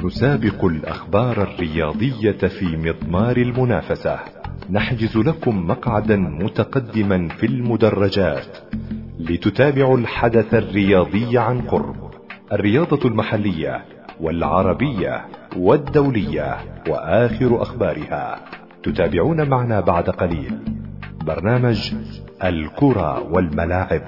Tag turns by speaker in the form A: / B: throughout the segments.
A: نسابق الأخبار الرياضية في مضمار المنافسة. نحجز لكم مقعدا متقدما في المدرجات لتتابعوا الحدث الرياضي عن قرب، الرياضة المحلية والعربية والدولية وآخر أخبارها. تتابعون معنا بعد قليل برنامج الكرة والملاعب.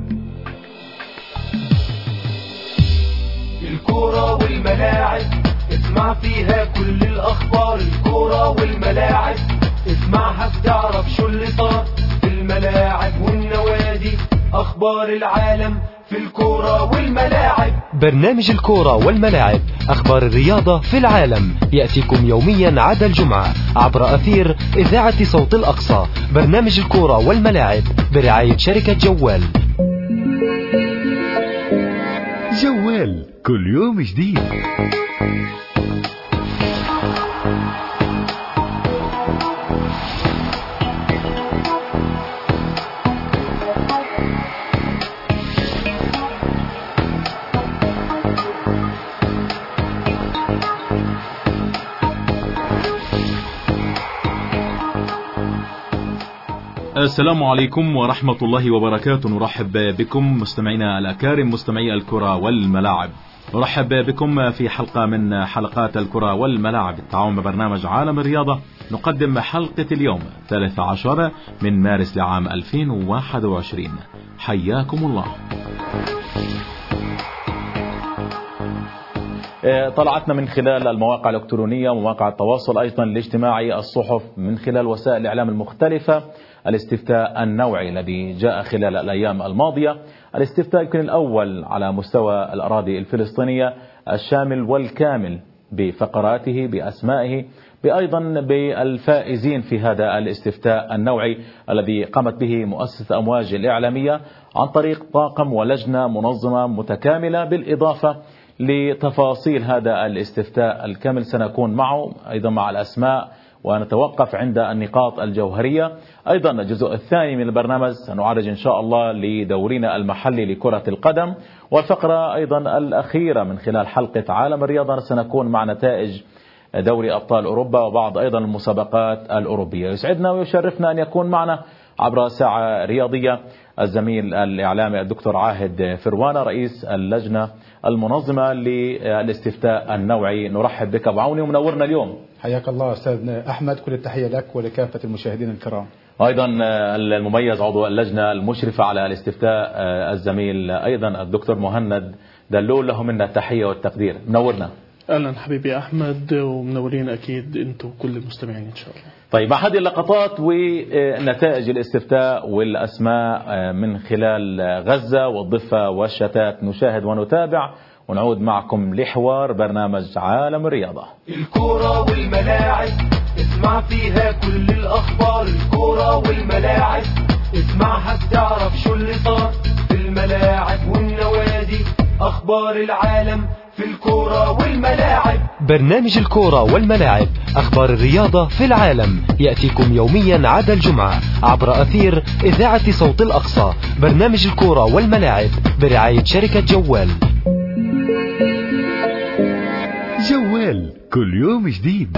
B: الكرة والملاعب اسمع فيها كل الأخبار. الكرة والملاعب اسمعها بتعرف شو اللي صار في الملاعب والنوادي، أخبار العالم في الكرة والملاعب.
C: برنامج الكرة والملاعب، أخبار الرياضة في العالم، يأتيكم يوميا عدا الجمعة عبر أثير إذاعة صوت الأقصى. برنامج الكرة والملاعب برعاية شركة جوال.
A: جوال كل يوم جديد.
D: السلام عليكم ورحمة الله وبركاته. نرحب بكم مستمعينا الأكارم، مستمعي الكرة والملاعب. نرحب بكم في حلقة من حلقات الكرة والملاعب بالتعاون مع برنامج عالم الرياضة. نقدم حلقة اليوم 13 من مارس لعام 2021. حياكم الله. طلعتنا من خلال المواقع الإلكترونية ومواقع التواصل أيضا الاجتماعي، الصحف، من خلال وسائل الإعلام المختلفة، الاستفتاء النوعي الذي جاء خلال الأيام الماضية. الاستفتاء يمكن الأول على مستوى الأراضي الفلسطينية، الشامل والكامل بفقراته، بأسمائه، بأيضا بالفائزين في هذا الاستفتاء النوعي الذي قامت به مؤسسة أمواج الإعلامية عن طريق طاقم ولجنة منظمة متكاملة. بالإضافة لتفاصيل هذا الاستفتاء الكامل سنكون معه أيضا مع الأسماء، ونتوقف عند النقاط الجوهرية. أيضا الجزء الثاني من البرنامج سنعالج إن شاء الله لدورنا المحلي لكرة القدم، والفقرة أيضا الأخيرة من خلال حلقة عالم الرياضة سنكون مع نتائج دوري أبطال أوروبا وبعض أيضا المسابقات الأوروبية. يسعدنا ويشرفنا أن يكون معنا عبر ساعة رياضية الزميل الإعلامي الدكتور عاهد فروانة، رئيس اللجنة المنظمة للاستفتاء النوعي. نرحب بك أبو عوني ومنورنا اليوم.
E: حياك الله أستاذ أحمد، كل التحية لك ولكافة المشاهدين الكرام.
D: أيضا المميز عضو اللجنة المشرفة على الاستفتاء الزميل أيضا الدكتور مهند دلول، له منا التحية والتقدير. منورنا.
F: أهلا حبيبي أحمد، ومنورين أكيد أنتم كل المستمعين إن شاء الله.
D: طيب، مع هذه اللقطات ونتائج الاستفتاء والأسماء من خلال غزة والضفة والشتات نشاهد ونتابع ونعود معكم لحوار برنامج عالم الرياضة.
B: الكرة والملاعب اسمع فيها كل الأخبار. الكرة والملاعب اسمعها بتعرف شو اللي صار في الملاعب والنوادي، أخبار العالم في الكرة والملاعب.
C: برنامج الكرة والملاعب، أخبار الرياضة في العالم، يأتيكم يوميا عدا الجمعة عبر أثير إذاعة صوت الأقصى. برنامج الكرة والملاعب برعاية شركة جوال.
A: جوال كل يوم جديد.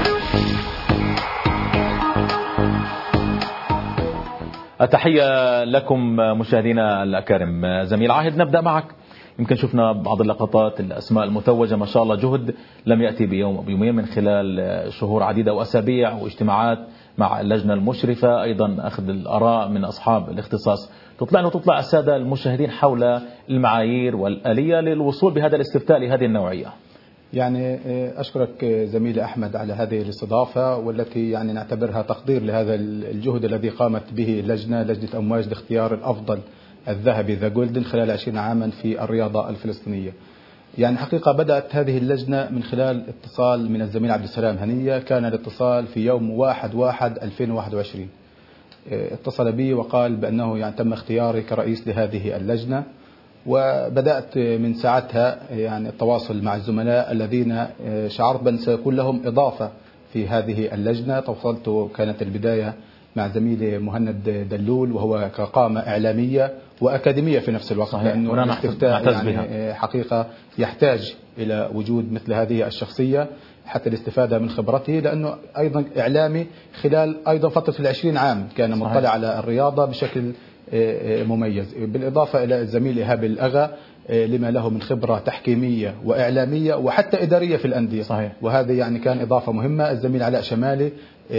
D: التحية لكم مشاهدينا الأكارم. زميل عاهد، نبدأ معك. يمكن شفنا بعض اللقطات، الأسماء المتوجة، ما شاء الله جهد لم يأتي بيوم أو بيومين، من خلال شهور عديدة وأسابيع واجتماعات مع اللجنة المشرفة، أيضا أخذ الآراء من أصحاب الاختصاص. تطلع السادة المشاهدين حول المعايير والآلية للوصول بهذا الاستفتاء لهذه النوعية.
E: يعني أشكرك زميلي أحمد على هذه الاستضافة، والتي يعني نعتبرها تقدير لهذا الجهد الذي قامت به لجنة أمواج لاختيار الأفضل الذهبي ذا جولدن خلال 20 عاما في الرياضة الفلسطينية. يعني حقيقة بدأت هذه اللجنة من خلال اتصال من الزميل عبد السلام هنية. كان الاتصال في يوم 1/1/2021. اتصل بي وقال بأنه يعني تم اختياري كرئيس لهذه اللجنة، وبدأت من ساعتها يعني التواصل مع الزملاء الذين شعرت بأن سيكون لهم إضافة في هذه اللجنة. تواصلت، كانت البداية مع زميلي مهند دلول، وهو كقامة إعلامية وأكاديمية في نفس الوقت.
D: صحيح.
E: لأنه الاستفتاء يعني حقيقة يحتاج إلى وجود مثل هذه الشخصية حتى الاستفادة من خبرته، لأنه أيضا إعلامي خلال أيضا فترة 20 عام كان مطلع على الرياضة بشكل مميز، بالإضافة إلى الزميل إيهاب الأغا لما له من خبرة تحكيمية وإعلامية وحتى إدارية في الأندية.
D: صحيح.
E: وهذا يعني كان إضافة مهمة. الزميل علاء شمالي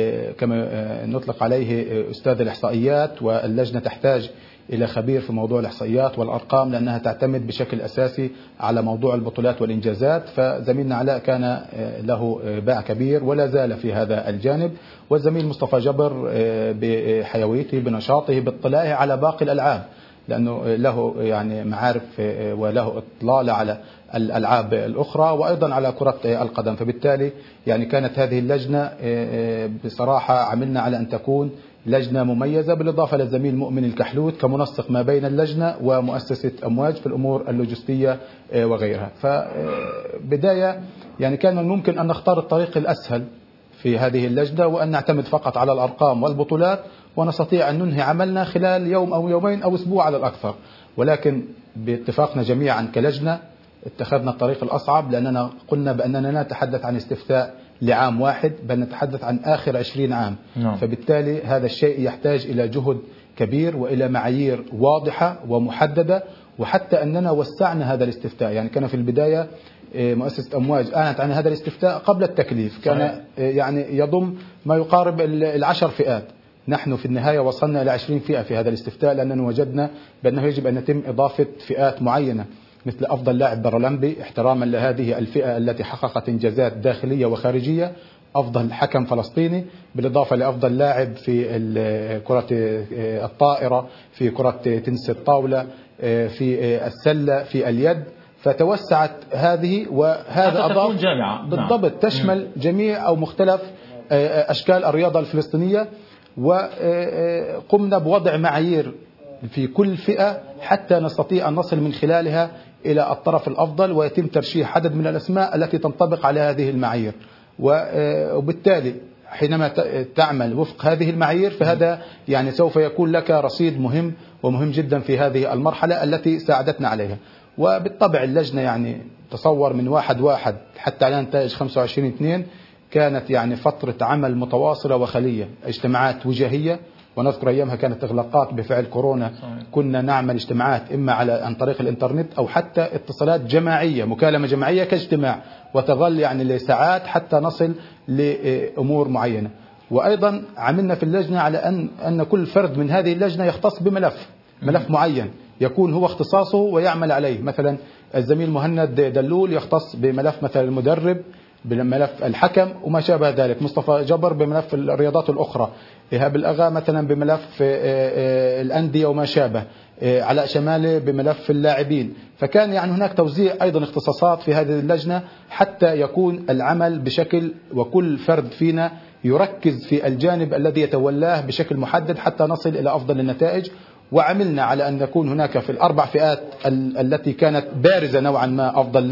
E: كما نطلق عليه أستاذ الإحصائيات، واللجنة تحتاج إلى خبير في موضوع الإحصائيات والأرقام لأنها تعتمد بشكل أساسي على موضوع البطولات والإنجازات. فزميلنا علاء كان له باع كبير ولا زال في هذا الجانب. والزميل مصطفى جبر بحيويته بنشاطه باطلاعه على باقي الألعاب، لأنه له يعني معارف وله إطلالة على الألعاب الأخرى وأيضا على كرة القدم. فبالتالي يعني كانت هذه اللجنة بصراحة عملنا على أن تكون لجنة مميزة، بالإضافة للزميل مؤمن الكحلوت كمنسق ما بين اللجنة ومؤسسة أمواج في الأمور اللوجستية وغيرها. فبداية يعني كان ممكن أن نختار الطريق الأسهل في هذه اللجنة وأن نعتمد فقط على الأرقام والبطولات، ونستطيع أن ننهي عملنا خلال يوم أو يومين أو أسبوع على الأكثر. ولكن باتفاقنا جميعا كلجنة اتخذنا الطريق الأصعب، لأننا قلنا بأننا لا نتحدث عن استفتاء لعام واحد، بل نتحدث عن آخر 20 عام. فبالتالي هذا الشيء يحتاج إلى جهد كبير وإلى معايير واضحة ومحددة، وحتى أننا وسعنا هذا الاستفتاء. يعني كان في البداية مؤسسة أمواج أعلنت عن هذا الاستفتاء قبل التكليف، كان يعني يضم ما يقارب 10 فئات. نحن في النهاية وصلنا إلى 20 فئة في هذا الاستفتاء، لأننا وجدنا بأنه يجب أن يتم إضافة فئات معينة مثل أفضل لاعب بارالمبي احتراما لهذه الفئة التي حققت إنجازات داخلية وخارجية، أفضل حكم فلسطيني، بالإضافة لأفضل لاعب في كرة الطائرة، في كرة تنس الطاولة، في السلة، في اليد. فتوسعت هذه، وهذا أضاف
D: جامعة
E: بالضبط تشمل جميع أو مختلف أشكال الرياضة الفلسطينية. وقمنا بوضع معايير في كل فئة حتى نستطيع أن نصل من خلالها إلى الطرف الأفضل، ويتم ترشيح عدد من الأسماء التي تنطبق على هذه المعايير. وبالتالي حينما تعمل وفق هذه المعايير فهذا يعني سوف يكون لك رصيد مهم ومهم جدا في هذه المرحلة التي ساعدتنا عليها. وبالطبع اللجنة يعني تصور من 1/1 حتى على نتائج 25/2 كانت يعني فترة عمل متواصلة وخلية، اجتماعات وجاهية. ونذكر أيامها كانت إغلاقات بفعل كورونا، كنا نعمل اجتماعات إما عن طريق الإنترنت أو حتى اتصالات جماعية، مكالمة جماعية كاجتماع، وتظل يعني لساعات حتى نصل لأمور معينة. وأيضا عملنا في اللجنة على أن كل فرد من هذه اللجنة يختص بملف معين يكون هو اختصاصه ويعمل عليه. مثلا الزميل مهند دلول يختص بملف مثلا المدرب، بملف الحكم وما شابه ذلك، مصطفى جبر بملف الرياضات الأخرى، إيهاب الأغا مثلا بملف الأندية وما شابه، علاء شمالي بملف اللاعبين. فكان يعني هناك توزيع أيضا اختصاصات في هذه اللجنة حتى يكون العمل بشكل وكل فرد فينا يركز في الجانب الذي يتولاه بشكل محدد حتى نصل إلى أفضل النتائج. وعملنا على أن يكون هناك في ال4 فئات التي كانت بارزة نوعا ما، أفضل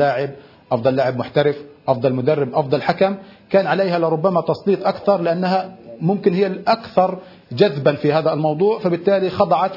E: لاعب محترف، أفضل مدرب، أفضل حكم، كان عليها لربما تسليط أكثر لأنها ممكن هي الأكثر جذبا في هذا الموضوع. فبالتالي خضعت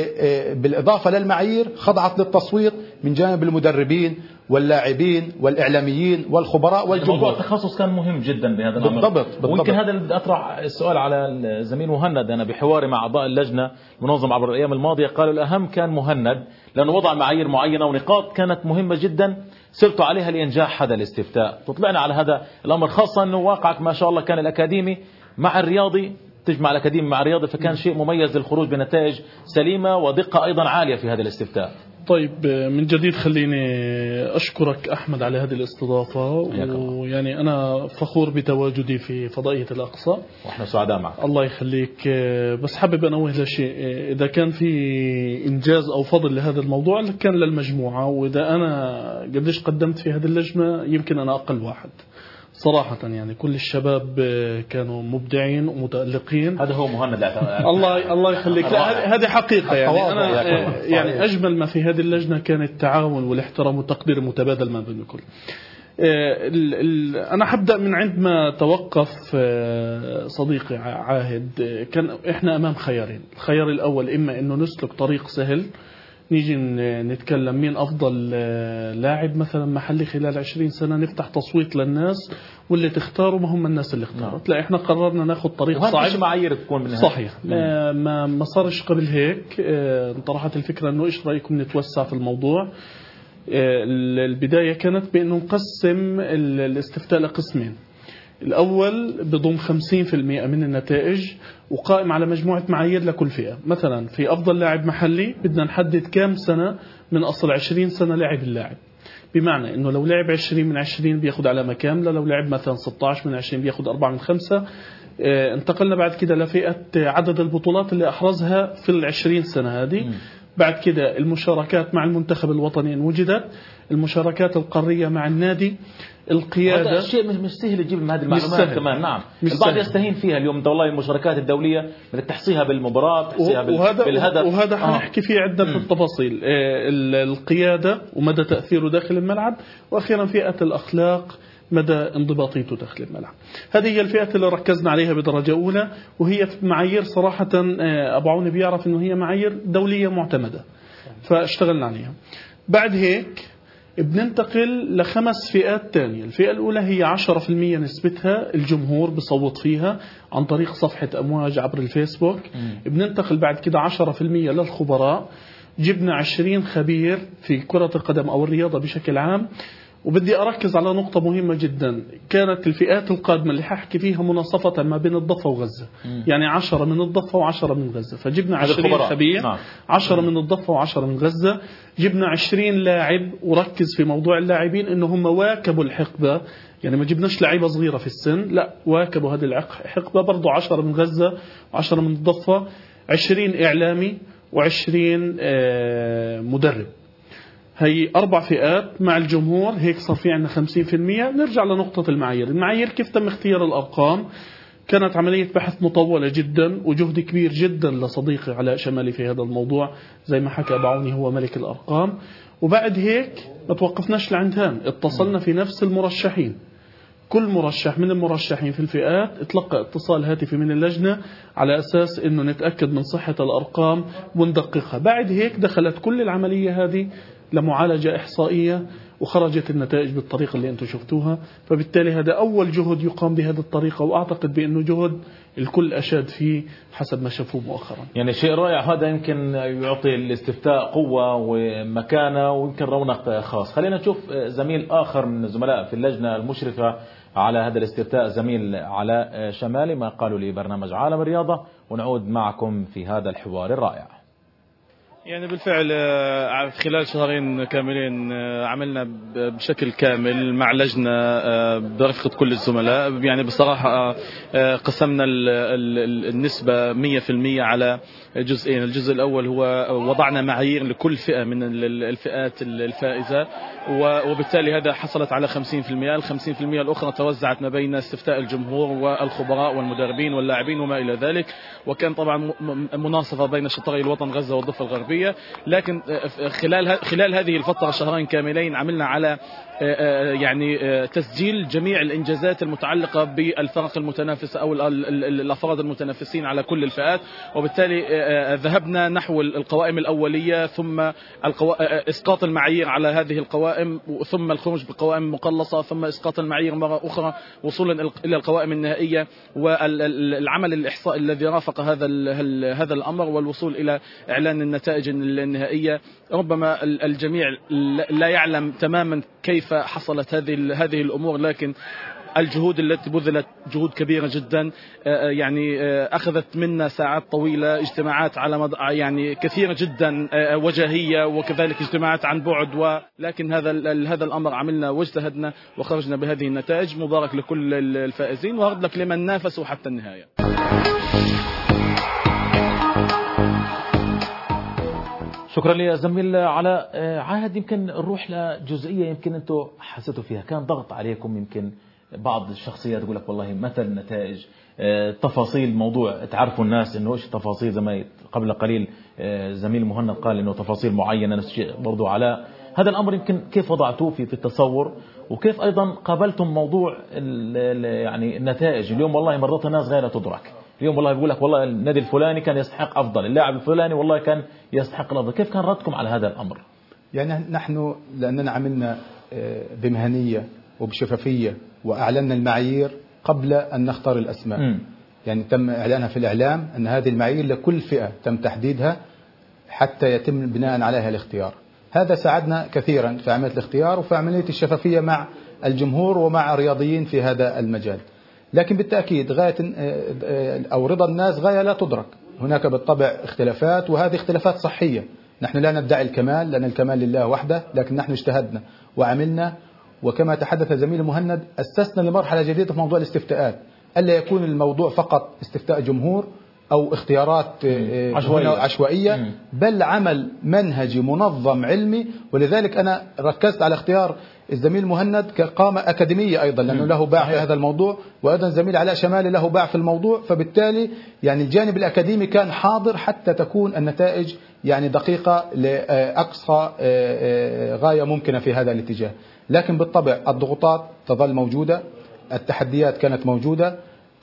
E: بالإضافة للمعايير خضعت للتصويت من جانب المدربين واللاعبين والإعلاميين والخبراء والجمهور.
D: موضوع التخصص كان مهم جدا بهذا الأمر.
E: بالضبط.
D: ويمكن هذا اللي أطرح السؤال على الزميل مهند. أنا بحواري مع أعضاء اللجنة المنظمة عبر الأيام الماضية قالوا الأهم كان مهند، لأنه وضع معايير معينة ونقاط كانت مهمة جدا سرتوا عليها لإنجاح هذا الاستفتاء. تطلعنا على هذا الأمر، خاصة أنه واقعك ما شاء الله كان الأكاديمي مع الرياضي، تجمع الأكاديمي مع الرياضي، فكان شيء مميز للخروج بنتائج سليمة ودقة أيضا عالية في هذا الاستفتاء.
F: طيب من جديد خليني أشكرك أحمد على هذه الاستضافة، ويعني أنا فخور بتواجدي في فضائية الأقصى
D: وإحنا سعداء معك.
F: الله يخليك. بس حابب أنوه لشيء، إذا كان في إنجاز أو فضل لهذا الموضوع كان للمجموعة، وإذا أنا قديش قدمت في هذه اللجنة يمكن أنا أقل واحد صراحة. يعني كل الشباب كانوا مبدعين ومتألقين.
D: هذا هو مهند.
F: الله يخليك. هذه حقيقة. يعني أنا يعني أجمل ما في هذه اللجنة كان التعاون والاحترام والتقدير المتبادل ما بين الكل. أنا حبدأ من عندما توقف صديقي عاهد. كان إحنا أمام خيارين. الخيار الأول إما إنه نسلك طريق سهل، نيجي نتكلم مين أفضل لاعب مثلا محلي خلال 20 سنة، نفتح تصويت للناس واللي تختاروا ما هم الناس اللي اختارت. لا إحنا قررنا ناخذ طريق صعب.
D: معايير تكون منها
F: صحيح. ما صارش قبل هيك. طرحت الفكرة إنه إيش رأيكم نتوسع في الموضوع. البداية كانت بأنه نقسم الاستفتاء لقسمين. الأول بضم 50% من النتائج وقائم على مجموعة معايير لكل فئة. مثلا في أفضل لاعب محلي بدنا نحدد كام سنة من أصل 20 سنة لعب اللاعب، بمعنى أنه لو لعب 20 من 20 بياخد علامة كاملة، لو لعب مثلا 16 من 20 بياخد 4 من 5. انتقلنا بعد كده لفئة عدد البطولات اللي أحرزها في 20 سنة هذه. بعد كده المشاركات مع المنتخب الوطني إن وجدت، المشاركات القارية مع النادي، القيادة.
D: هذا شيء مش سهل تجيب من هذه المعلومات كمان. نعم، البعض يستهين فيها اليوم. انت والله المشاركات الدولية بدك تحصيها بالمباراة، تحصيها بالهدف.
F: وهذا حنحكي فيه عدة التفاصيل. القيادة ومدى تأثيره داخل الملعب، وأخيرا فئة الأخلاق مدى انضباطيته داخل الملعب. هذه هي الفئة اللي ركزنا عليها بدرجة أولى، وهي معايير صراحة أبو عون بيعرف أنه هي معايير دولية معتمدة، فاشتغلنا عليها. بعد هيك بننتقل ل5 فئات تانية. الفئة الأولى هي 10% نسبتها الجمهور بصوت فيها عن طريق صفحة أمواج عبر الفيسبوك. بننتقل بعد كده 10% للخبراء. جبنا 20 خبير في كرة القدم أو الرياضة بشكل عام. وبدي أركز على نقطة مهمة جدا. كانت الفئات القادمة اللي ححكي فيها مناصفة ما بين الضفة وغزة، يعني 10 من الضفة و10 من غزة. فجبنا 20 خبير، 10 من الضفة و10 من غزة. جبنا 20 لاعب وركز في موضوع اللاعبين إنه هم واكبوا الحقبة، يعني ما جبناش لعيبة صغيرة في السن، لا واكبوا هذه الحقبة. برضو 10 من غزة و10 من الضفة. 20 إعلامي و20 مدرب. هي 4 فئات مع الجمهور. هيك صار في عندنا 50%. نرجع لنقطة المعايير. المعايير كيف تم اختيار الأرقام؟ كانت عملية بحث مطولة جدا وجهد كبير جدا لصديقي علاء شمالي في هذا الموضوع، زي ما حكى بعوني هو ملك الأرقام. وبعد هيك ما توقفناش لعند هان، اتصلنا في نفس المرشحين. كل مرشح من المرشحين في الفئات اتلقى اتصال هاتفي من اللجنة على أساس أنه نتأكد من صحة الأرقام وندققها. بعد هيك دخلت كل العملية هذه لمعالجة إحصائية وخرجت النتائج بالطريقة اللي أنتم شفتوها. فبالتالي هذا أول جهد يقام بهذه الطريقة، وأعتقد بأنه جهد الكل أشاد فيه حسب ما شافوه مؤخرا.
D: يعني شيء رائع هذا، يمكن يعطي الاستفتاء قوة ومكانة ويمكن رونق خاص. خلينا نشوف زميل آخر من الزملاء في اللجنة المشرفة على هذا الاستفتاء، زميل علاء شمالي، ما قالوا لبرنامج عالم الرياضة، ونعود معكم في هذا الحوار الرائع.
G: يعني بالفعل خلال شهرين كاملين عملنا بشكل كامل مع لجنة برفقة كل الزملاء. يعني بصراحة قسمنا النسبة 100% على جزئين. الجزء الأول هو وضعنا معايير لكل فئة من الفئات الفائزة، وبالتالي هذا حصلت على 50%. 50% الأخرى توزعت ما بين استفتاء الجمهور والخبراء والمدربين واللاعبين وما إلى ذلك. وكان طبعا مناصفة بين شطري الوطن غزة والضفة الغربية. لكن خلال هذه الفترة شهرين كاملين عملنا على يعني تسجيل جميع الإنجازات المتعلقة بالفرق المتنافسة أو الأفراد المتنافسين على كل الفئات. وبالتالي ذهبنا نحو القوائم الأولية، ثم إسقاط المعايير على هذه القوائم، ثم الخروج بقوائم مقلصة، ثم إسقاط المعايير مرة أخرى وصولا إلى القوائم النهائية، والعمل الإحصائي الذي رافق هذا الأمر، والوصول إلى إعلان النتائج النهائية. ربما الجميع لا يعلم تماما كيف حصلت هذه الأمور، لكن الجهود التي بذلت جهود كبيرة جدا. يعني أخذت منا ساعات طويلة، اجتماعات على يعني كثيرة جدا وجاهية، وكذلك اجتماعات عن بعد، ولكن هذا الأمر عملنا واجتهدنا وخرجنا بهذه النتائج. مبارك لكل الفائزين، وهارد لك لمن نافسوا حتى النهاية.
D: شكرا لي زميل علاء. عاهد، يمكن نروح لجزئية يمكن أنتم حسيتوا فيها، كان ضغط عليكم، يمكن بعض الشخصيات تقول لك والله مثل النتائج، تفاصيل موضوع تعرفوا الناس إنه إيش تفاصيل، زي ما قبل قليل زميل مهند قال إنه تفاصيل معينة، نفس الشيء برضو علاء. هذا الأمر يمكن كيف وضعتوه في التصور، وكيف أيضا قابلتم موضوع يعني النتائج؟ اليوم والله مرات الناس غير تدرك، اليوم والله بيقول لك والله النادي الفلاني كان يستحق أفضل، اللاعب الفلاني والله كان يستحق الأفضل. كيف كان ردكم على هذا الأمر؟
E: يعني نحن لأننا عملنا بمهنية وبشفافية وأعلنا المعايير قبل أن نختار الأسماء. يعني تم إعلانها في الإعلام أن هذه المعايير لكل فئة تم تحديدها حتى يتم بناء عليها الاختيار. هذا ساعدنا كثيرا في عملية الاختيار وفي عملية الشفافية مع الجمهور ومع الرياضيين في هذا المجال. لكن بالتأكيد غاية أو رضا الناس غاية لا تدرك، هناك بالطبع اختلافات، وهذه اختلافات صحية. نحن لا ندعي الكمال لأن الكمال لله وحده، لكن نحن اجتهدنا وعملنا، وكما تحدث زميل مهند أسسنا لمرحلة جديدة في موضوع الاستفتاءات، ألا يكون الموضوع فقط استفتاء جمهور أو اختيارات عشوائية، بل عمل منهجي منظم علمي. ولذلك أنا ركزت على اختيار الزميل مهند كقامة أكاديمية أيضا، لأنه له باع في هذا الموضوع، وأيضا زميل علاء شمالي له باع في الموضوع، فبالتالي يعني الجانب الأكاديمي كان حاضر حتى تكون النتائج يعني دقيقة لأقصى غاية ممكنة في هذا الاتجاه. لكن بالطبع الضغوطات تظل موجودة، التحديات كانت موجودة،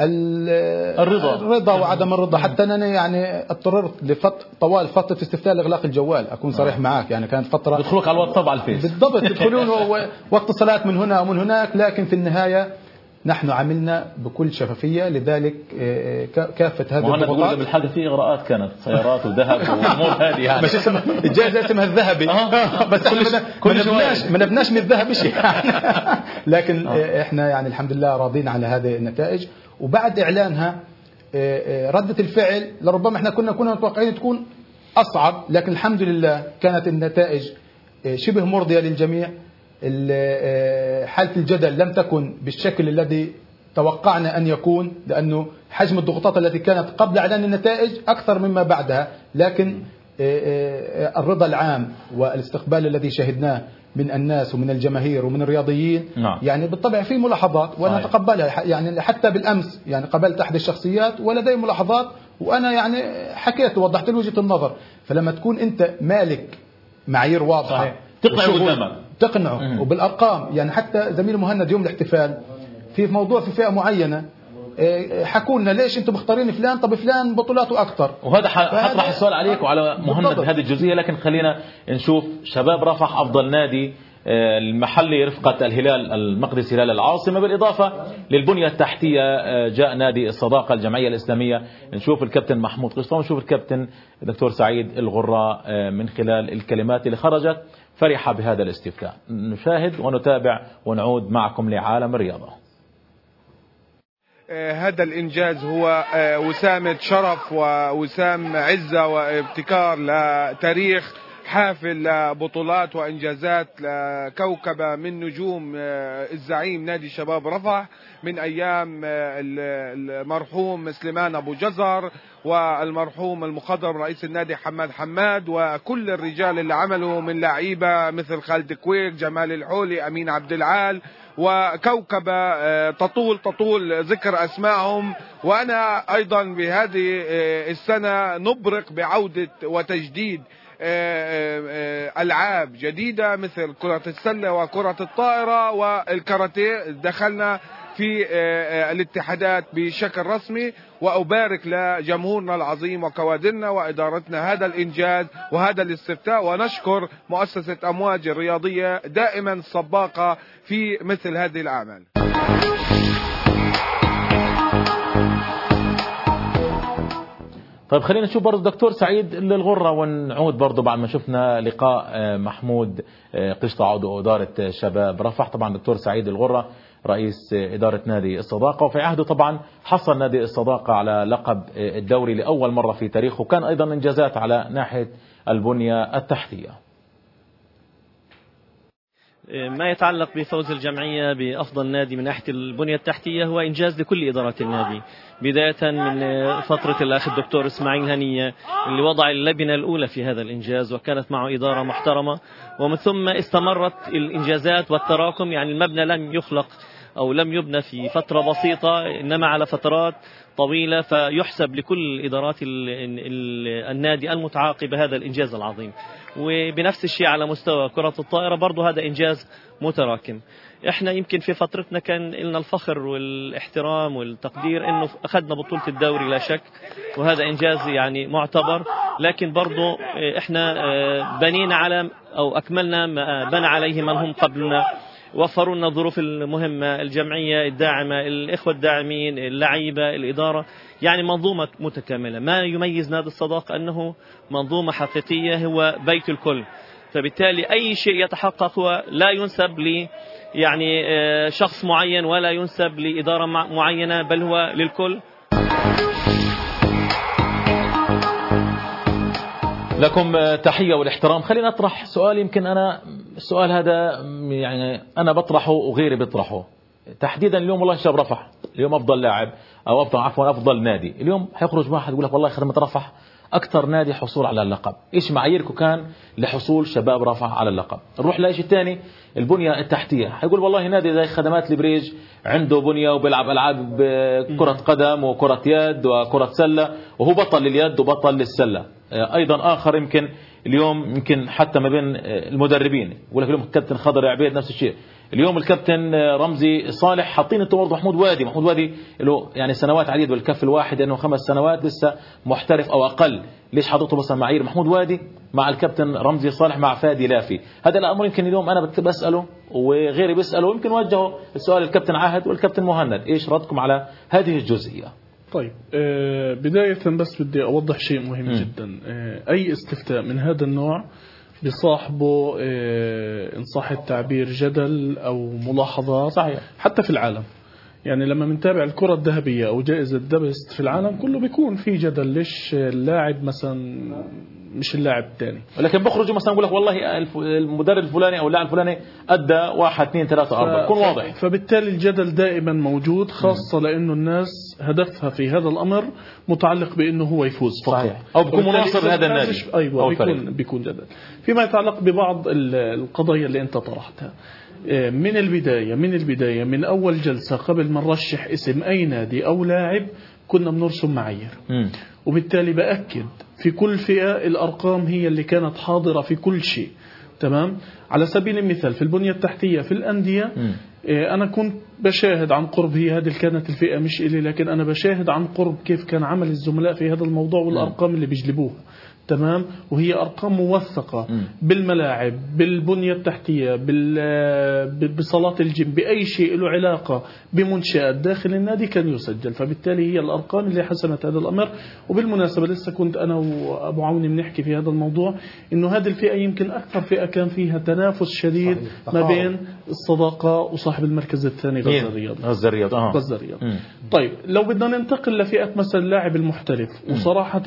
E: الرضا وعدم الرضا. حتى أنا يعني اضطررت طوال فترة استفتاء لإغلاق الجوال، أكون صريح معك، يعني كانت فترة
D: يدخلوك على الواتساب على الفيس
E: بالضبط، يدخلون وقت الصلاة من هنا ومن هناك. لكن في النهاية نحن عملنا بكل شفافية، لذلك كافة هذه الضغوطات.
D: بالحاجة في إغراءات كانت سيارات وذهب وأمور هذه يعني.
E: مش اسمها الجائزة اسمها الذهبي بس ما نبناش من الذهب شيء لكن احنا يعني الحمد لله راضين على هذه النتائج. وبعد إعلانها ردة الفعل لربما احنا كنا متوقعين تكون أصعب، لكن الحمد لله كانت النتائج شبه مرضية للجميع. حالة الجدل لم تكن بالشكل الذي توقعنا أن يكون، لأنه حجم الضغوطات التي كانت قبل إعلان النتائج أكثر مما بعدها. لكن الرضا العام والاستقبال الذي شهدناه من الناس ومن الجماهير ومن الرياضيين يعني بالطبع في ملاحظات وأنا أتقبلها. يعني حتى بالأمس يعني قبلت أحد الشخصيات ولدي ملاحظات، وأنا يعني حكيت ووضحت له وجهة النظر. فلما تكون أنت مالك معايير واضحة تقنعه وبالأرقام. يعني حتى زميل مهند يوم الاحتفال في موضوع في فئة معينة حكوا لنا ليش انتم مختارين فلان، طب فلان بطولاته اكثر.
D: وهذا حطرح السؤال عليك وعلى مهند بهذه الجزئيه. لكن خلينا نشوف شباب رفح افضل نادي المحلي رفقة الهلال المقدسي هلال العاصمة، بالإضافة للبنية التحتية جاء نادي الصداقة الجمعية الإسلامية. نشوف الكابتن محمود قشطان ونشوف الكابتن الدكتور سعيد الغراء من خلال الكلمات اللي خرجت فرحة بهذا الاستفتاء. نشاهد ونتابع ونعود معكم لعالم الرياضة.
H: هذا الإنجاز هو وسامة شرف ووسام عزة وابتكار لتاريخ حافل بطولات وإنجازات لكوكبة من نجوم الزعيم نادي شباب رفح من أيام المرحوم سليمان أبو جزر والمرحوم المخضرم رئيس النادي حماد وكل الرجال اللي عملوا من لعيبة مثل خالد كويك، جمال الحولي، أمين عبد العال، وكوكبة تطول ذكر أسمائهم. وأنا أيضا بهذه السنة نبرق بعودة وتجديد ألعاب جديدة مثل كرة السلة وكرة الطائرة والكاراتيه. دخلنا في الاتحادات بشكل رسمي، وأبارك لجمهورنا العظيم وكوادرنا وإدارتنا هذا الإنجاز وهذا الاستفتاء، ونشكر مؤسسة أمواج الرياضية دائما سباقة في مثل هذه الأعمال.
D: طيب خلينا نشوف برضو دكتور سعيد الغرة ونعود برضو بعد ما شفنا لقاء محمود قشطة عضو إدارة شباب رفح. طبعا دكتور سعيد الغرة رئيس إدارة نادي الصداقة، وفي عهده طبعا حصل نادي الصداقة على لقب الدوري لأول مرة في تاريخه، وكان أيضا إنجازات على ناحية البنية التحتية.
I: ما يتعلق بفوز الجمعية بأفضل نادي من ناحية البنية التحتية هو إنجاز لكل إدارات النادي، بداية من فترة الأخ الدكتور إسماعيل هنية اللي وضع اللبنة الأولى في هذا الإنجاز وكانت معه إدارة محترمة، ومن ثم استمرت الإنجازات والتراكم. يعني المبنى لم يخلق أو لم يبنى في فترة بسيطة، إنما على فترات طويلة، فيحسب لكل إدارات النادي المتعاقبة هذا الإنجاز العظيم. وبنفس الشيء على مستوى كرة الطائرة برضو هذا إنجاز متراكم. إحنا يمكن في فترتنا كان لنا الفخر والاحترام والتقدير إنه أخذنا بطولة الدوري لا شك، وهذا إنجاز يعني معتبر، لكن برضو إحنا بنينا على أو أكملنا ما بنى عليه من هم قبلنا، وفروا لنا الظروف المهمة، الجمعية الداعمة، الإخوة الداعمين، اللعيبة، الإدارة، يعني منظومة متكاملة. ما يميز نادي الصداقة أنه منظومة حقيقية، هو بيت الكل، فبالتالي أي شيء يتحقق هو لا ينسب يعني شخص معين ولا ينسب لإدارة معينة، بل هو للكل.
D: لكم تحية والاحترام. خلينا أطرح سؤال، يمكن أنا السؤال هذا يعني أنا بطرحه وغيري بيطرحه تحديدا. اليوم والله شباب رفح اليوم أفضل لاعب أو أفضل نادي، اليوم هيخرج واحد يقول لك والله خدمة رفح أكثر نادي حصول على اللقب. إيش معاييركم كان لحصول شباب رفح على اللقب؟ نروح لإيش الثاني، البنية التحتية. هيقول والله نادي زي خدمات البريج عنده بنية وبيلعب ألعاب كرة قدم وكرة يد وكرة سلة، وهو بطل لليد وبطل للسلة. أيضا آخر يمكن اليوم يمكن حتى ما بين المدربين يقول لك اليوم الكابتن خضر عبيد نفس الشيء، اليوم الكابتن رمزي صالح، حاطين انتم برضه محمود وادي له يعني سنوات عديدة بالكف الواحد، انه 5 سنوات لسه محترف او اقل. ليش حاططوا مثلا معايير محمود وادي مع الكابتن رمزي صالح مع فادي لافي؟ هذا الامر يمكن اليوم انا بساله وغيري بيساله، يمكن وجهه السؤال الكابتن عاهد والكابتن مهند، ايش ردكم على هذه الجزئية؟
F: طيب بداية بس بدي أوضح شيء مهم جدا. أي استفتاء من هذا النوع بصاحبه إن صح التعبير جدل أو ملاحظات. صحيح. حتى في العالم يعني لما بنتابع الكرة الذهبية أو جائزة دبست في العالم كله بيكون في جدل، ليش اللاعب مثلا مش اللاعب الثاني، ولكن
D: بخرجوا مثلا يقول لك والله المدرب الفلاني أو اللاعب الفلاني أدى 1 2 3 4 يكون واضح.
F: فبالتالي الجدل دائما موجود، خاصة لأنه الناس هدفها في هذا الأمر متعلق بأنه هو يفوز فقط.
D: صحيح. أو بيكون مناصر لهذا النادي.
F: أيوة بيكون جدل فيما يتعلق ببعض القضايا اللي أنت طرحتها. من البداية من أول جلسة قبل ما نرشح اسم أي نادي أو لاعب كنا بنرسم معايير، وبالتالي بأكد في كل فئة الأرقام هي اللي كانت حاضرة في كل شيء. تمام. على سبيل المثال في البنية التحتية في الأندية أنا كنت بشاهد عن قرب، هي هذه كانت الفئة مش إلي، لكن أنا بشاهد عن قرب كيف كان عمل الزملاء في هذا الموضوع والأرقام اللي بيجلبوها. تمام. وهي أرقام موثقة بالملاعب، بالبنية التحتية، بصالات الجيم، بأي شيء له علاقة بمنشآت داخل النادي كان يسجل. فبالتالي هي الأرقام اللي حسمت هذا الأمر. وبالمناسبة لسه كنت أنا وأبو عوني بنحكي في هذا الموضوع، إنه هذه الفئة يمكن أكثر فئة كان فيها تنافس شديد ما بين الصداقة وصاحب المركز الثاني غزة الرياض. طيب لو بدنا ننتقل لفئة مثلا اللاعب المحترف، وصراحة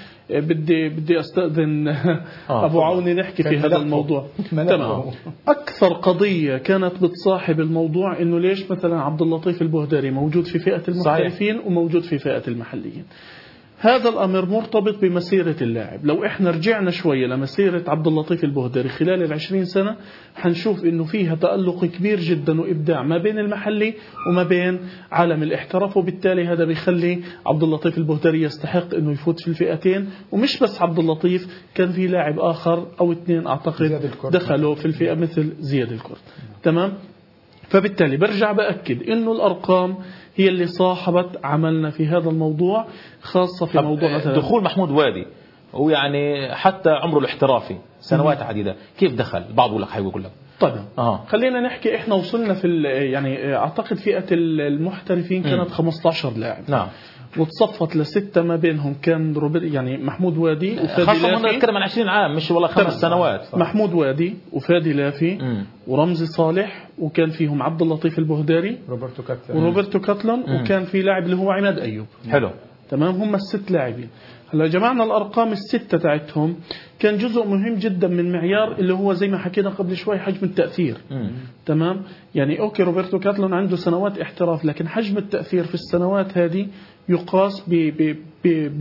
F: بدي أستأذن أبو عوني نحكي في هذا الموضوع. تمام. أكثر قضية كانت بتصاحب الموضوع إنه ليش مثلا عبد اللطيف البهداري موجود في فئة المحترفين وموجود في فئة المحليين. هذا الأمر مرتبط بمسيرة اللاعب. لو إحنا رجعنا شوية لمسيرة عبد اللطيف البهداري خلال 20 سنة حنشوف إنه فيها تألق كبير جدا وإبداع ما بين المحلي وما بين عالم الاحتراف، وبالتالي هذا بيخلي عبد اللطيف البهداري يستحق إنه يفوت في الفئتين. ومش بس عبد اللطيف، كان في لاعب آخر أو 2 أعتقد دخلوا في الفئة مثل زياد الكرد. تمام. فبالتالي برجع بأكد إنه الأرقام هي اللي صاحبت عملنا في هذا الموضوع، خاصة في موضوع
D: دخول محمود وادي ويعني حتى عمره الاحترافي سنوات عديدة، كيف دخل؟ بعض يقول لك هيقول لك
F: طبعا. خلينا نحكي احنا وصلنا في يعني اعتقد فئة المحترفين كانت 15 لاعب.
D: نعم.
F: وتصفت ل6 ما بينهم كان يعني محمود وادي وفادي لافي.
D: خاصة نتكلم عن 20 عام مش والله 5 سنوات.
F: محمود وادي وفادي لافي ورمزي صالح، وكان فيهم عبد اللطيف البهداري وروبرتو كاتلون وكان في لاعب اللي هو عماد أيوب.
D: حلو.
F: تمام. هم ال6 لاعبين. هلا جمعنا الأرقام ال6 تاعتهم، كان جزء مهم جدا من معيار اللي هو زي ما حكينا قبل شوي حجم التأثير. تمام. يعني أوكي روبرتو كاتلون عنده سنوات احتراف، لكن حجم التأثير في السنوات هذه يقاس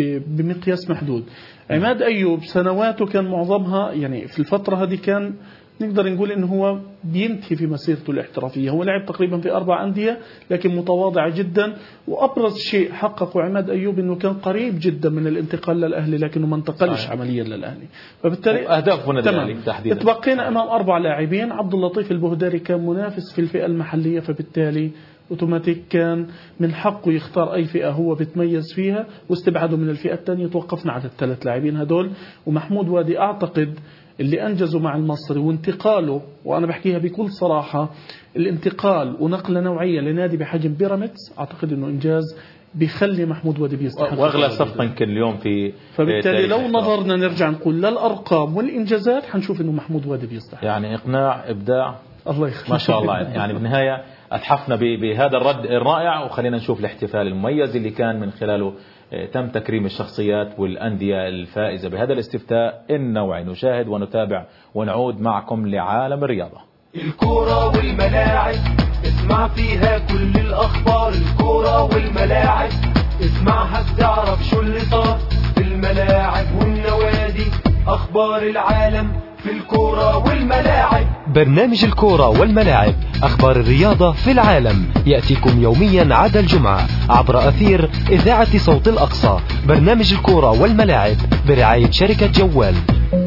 F: بمقياس محدود. عماد أيوب سنواته كان معظمها يعني في الفترة هذه كان نقدر نقول إنه هو بينتهي في مسيرته الاحترافية. هو لعب تقريبا في 4 أندية لكن متواضع جدا. وأبرز شيء حققه عماد أيوب إنه كان قريب جدا من الانتقال للأهلي لكنه ما انتقلش عمليا للأهلي. فبالتالي
D: أهداف من الأهلي تحديدا.
F: تبقينا أمام 4 لاعبين. عبد اللطيف البهداري كان منافس في الفئة المحلية، فبالتالي اوتوماتيك كان من حقه يختار أي فئة هو بيتميز فيها، واستبعاده من الفئة الثانية. توقفنا على ال3 لاعبين هدول. ومحمود وادي أعتقد اللي أنجزه مع المصري وانتقاله، وأنا بحكيها بكل صراحة، الانتقال ونقلة نوعية لنادي بحجم بيراميدز، أعتقد أنه إنجاز بيخلي محمود وادي بيستحق.
D: واغلى صفقة يمكن اليوم في
F: فبالتالي لو نظرنا نرجع نقول للأرقام والإنجازات حنشوف أنه محمود وادي بيستحق.
D: يعني إقناع، إبداع،
F: الله يخليك
D: ما شاء الله. يعني بالنهاية أتحفنا بهذا الرد الرائع، وخلينا نشوف الاحتفال المميز اللي كان من خلاله تم تكريم الشخصيات والأندية الفائزة بهذا الاستفتاء النوعي. نشاهد ونتابع ونعود معكم لعالم الرياضة.
B: الكورة والملاعب اسمع فيها كل الأخبار. الكورة والملاعب اسمعها بتعرف شو اللي صار في الملاعب والنوادي. أخبار العالم في الكورة والملاعب.
C: برنامج الكورة والملاعب، أخبار الرياضة في العالم، يأتيكم يوميا عدا الجمعة عبر أثير إذاعة صوت الأقصى. برنامج الكورة والملاعب برعاية شركة جوال.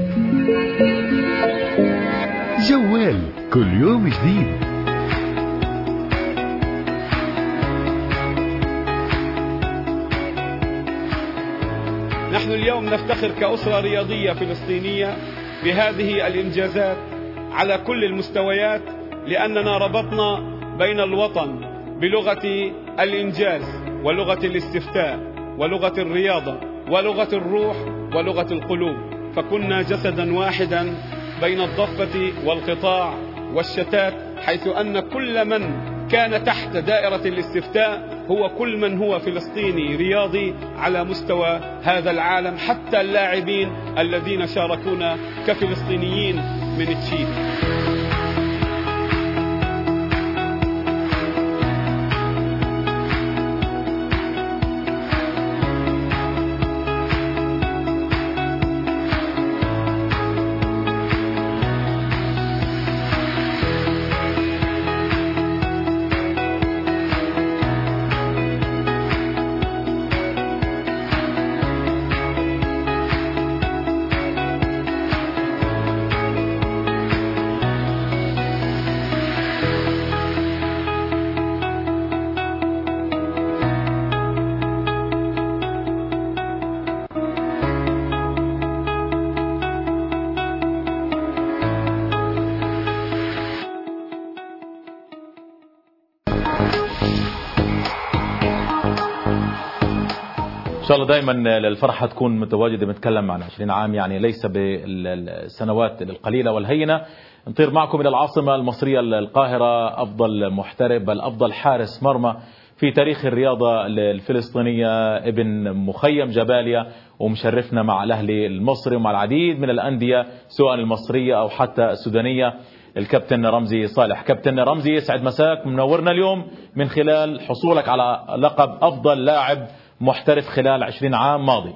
A: جوال كل يوم جديد.
J: نحن اليوم نفتخر كأسرة رياضية فلسطينية بهذه الإنجازات على كل المستويات، لأننا ربطنا بين الوطن بلغة الإنجاز ولغة الاستفتاء ولغة الرياضة ولغة الروح ولغة القلوب، فكنا جسدا واحدا بين الضفة والقطاع والشتات، حيث أن كل من كان تحت دائرة الاستفتاء هو كل من هو فلسطيني رياضي على مستوى هذا العالم، حتى اللاعبين الذين شاركونا كفلسطينيين من تشيلي.
D: إن شاء الله دائما الفرحة تكون متواجدة. بنتكلم عن 20 عام، يعني ليس بالسنوات القليلة والهينة. نطير معكم إلى العاصمة المصرية القاهرة. أفضل محترف بل أفضل حارس مرمى في تاريخ الرياضة الفلسطينية ابن مخيم جباليا، ومشرفنا مع الأهلي المصري ومع العديد من الأندية سواء المصرية أو حتى السودانية، الكابتن رمزي صالح. كابتن رمزي، يسعد مساك، منورنا اليوم من خلال حصولك على لقب أفضل لاعب محترف خلال 20 عام ماضي.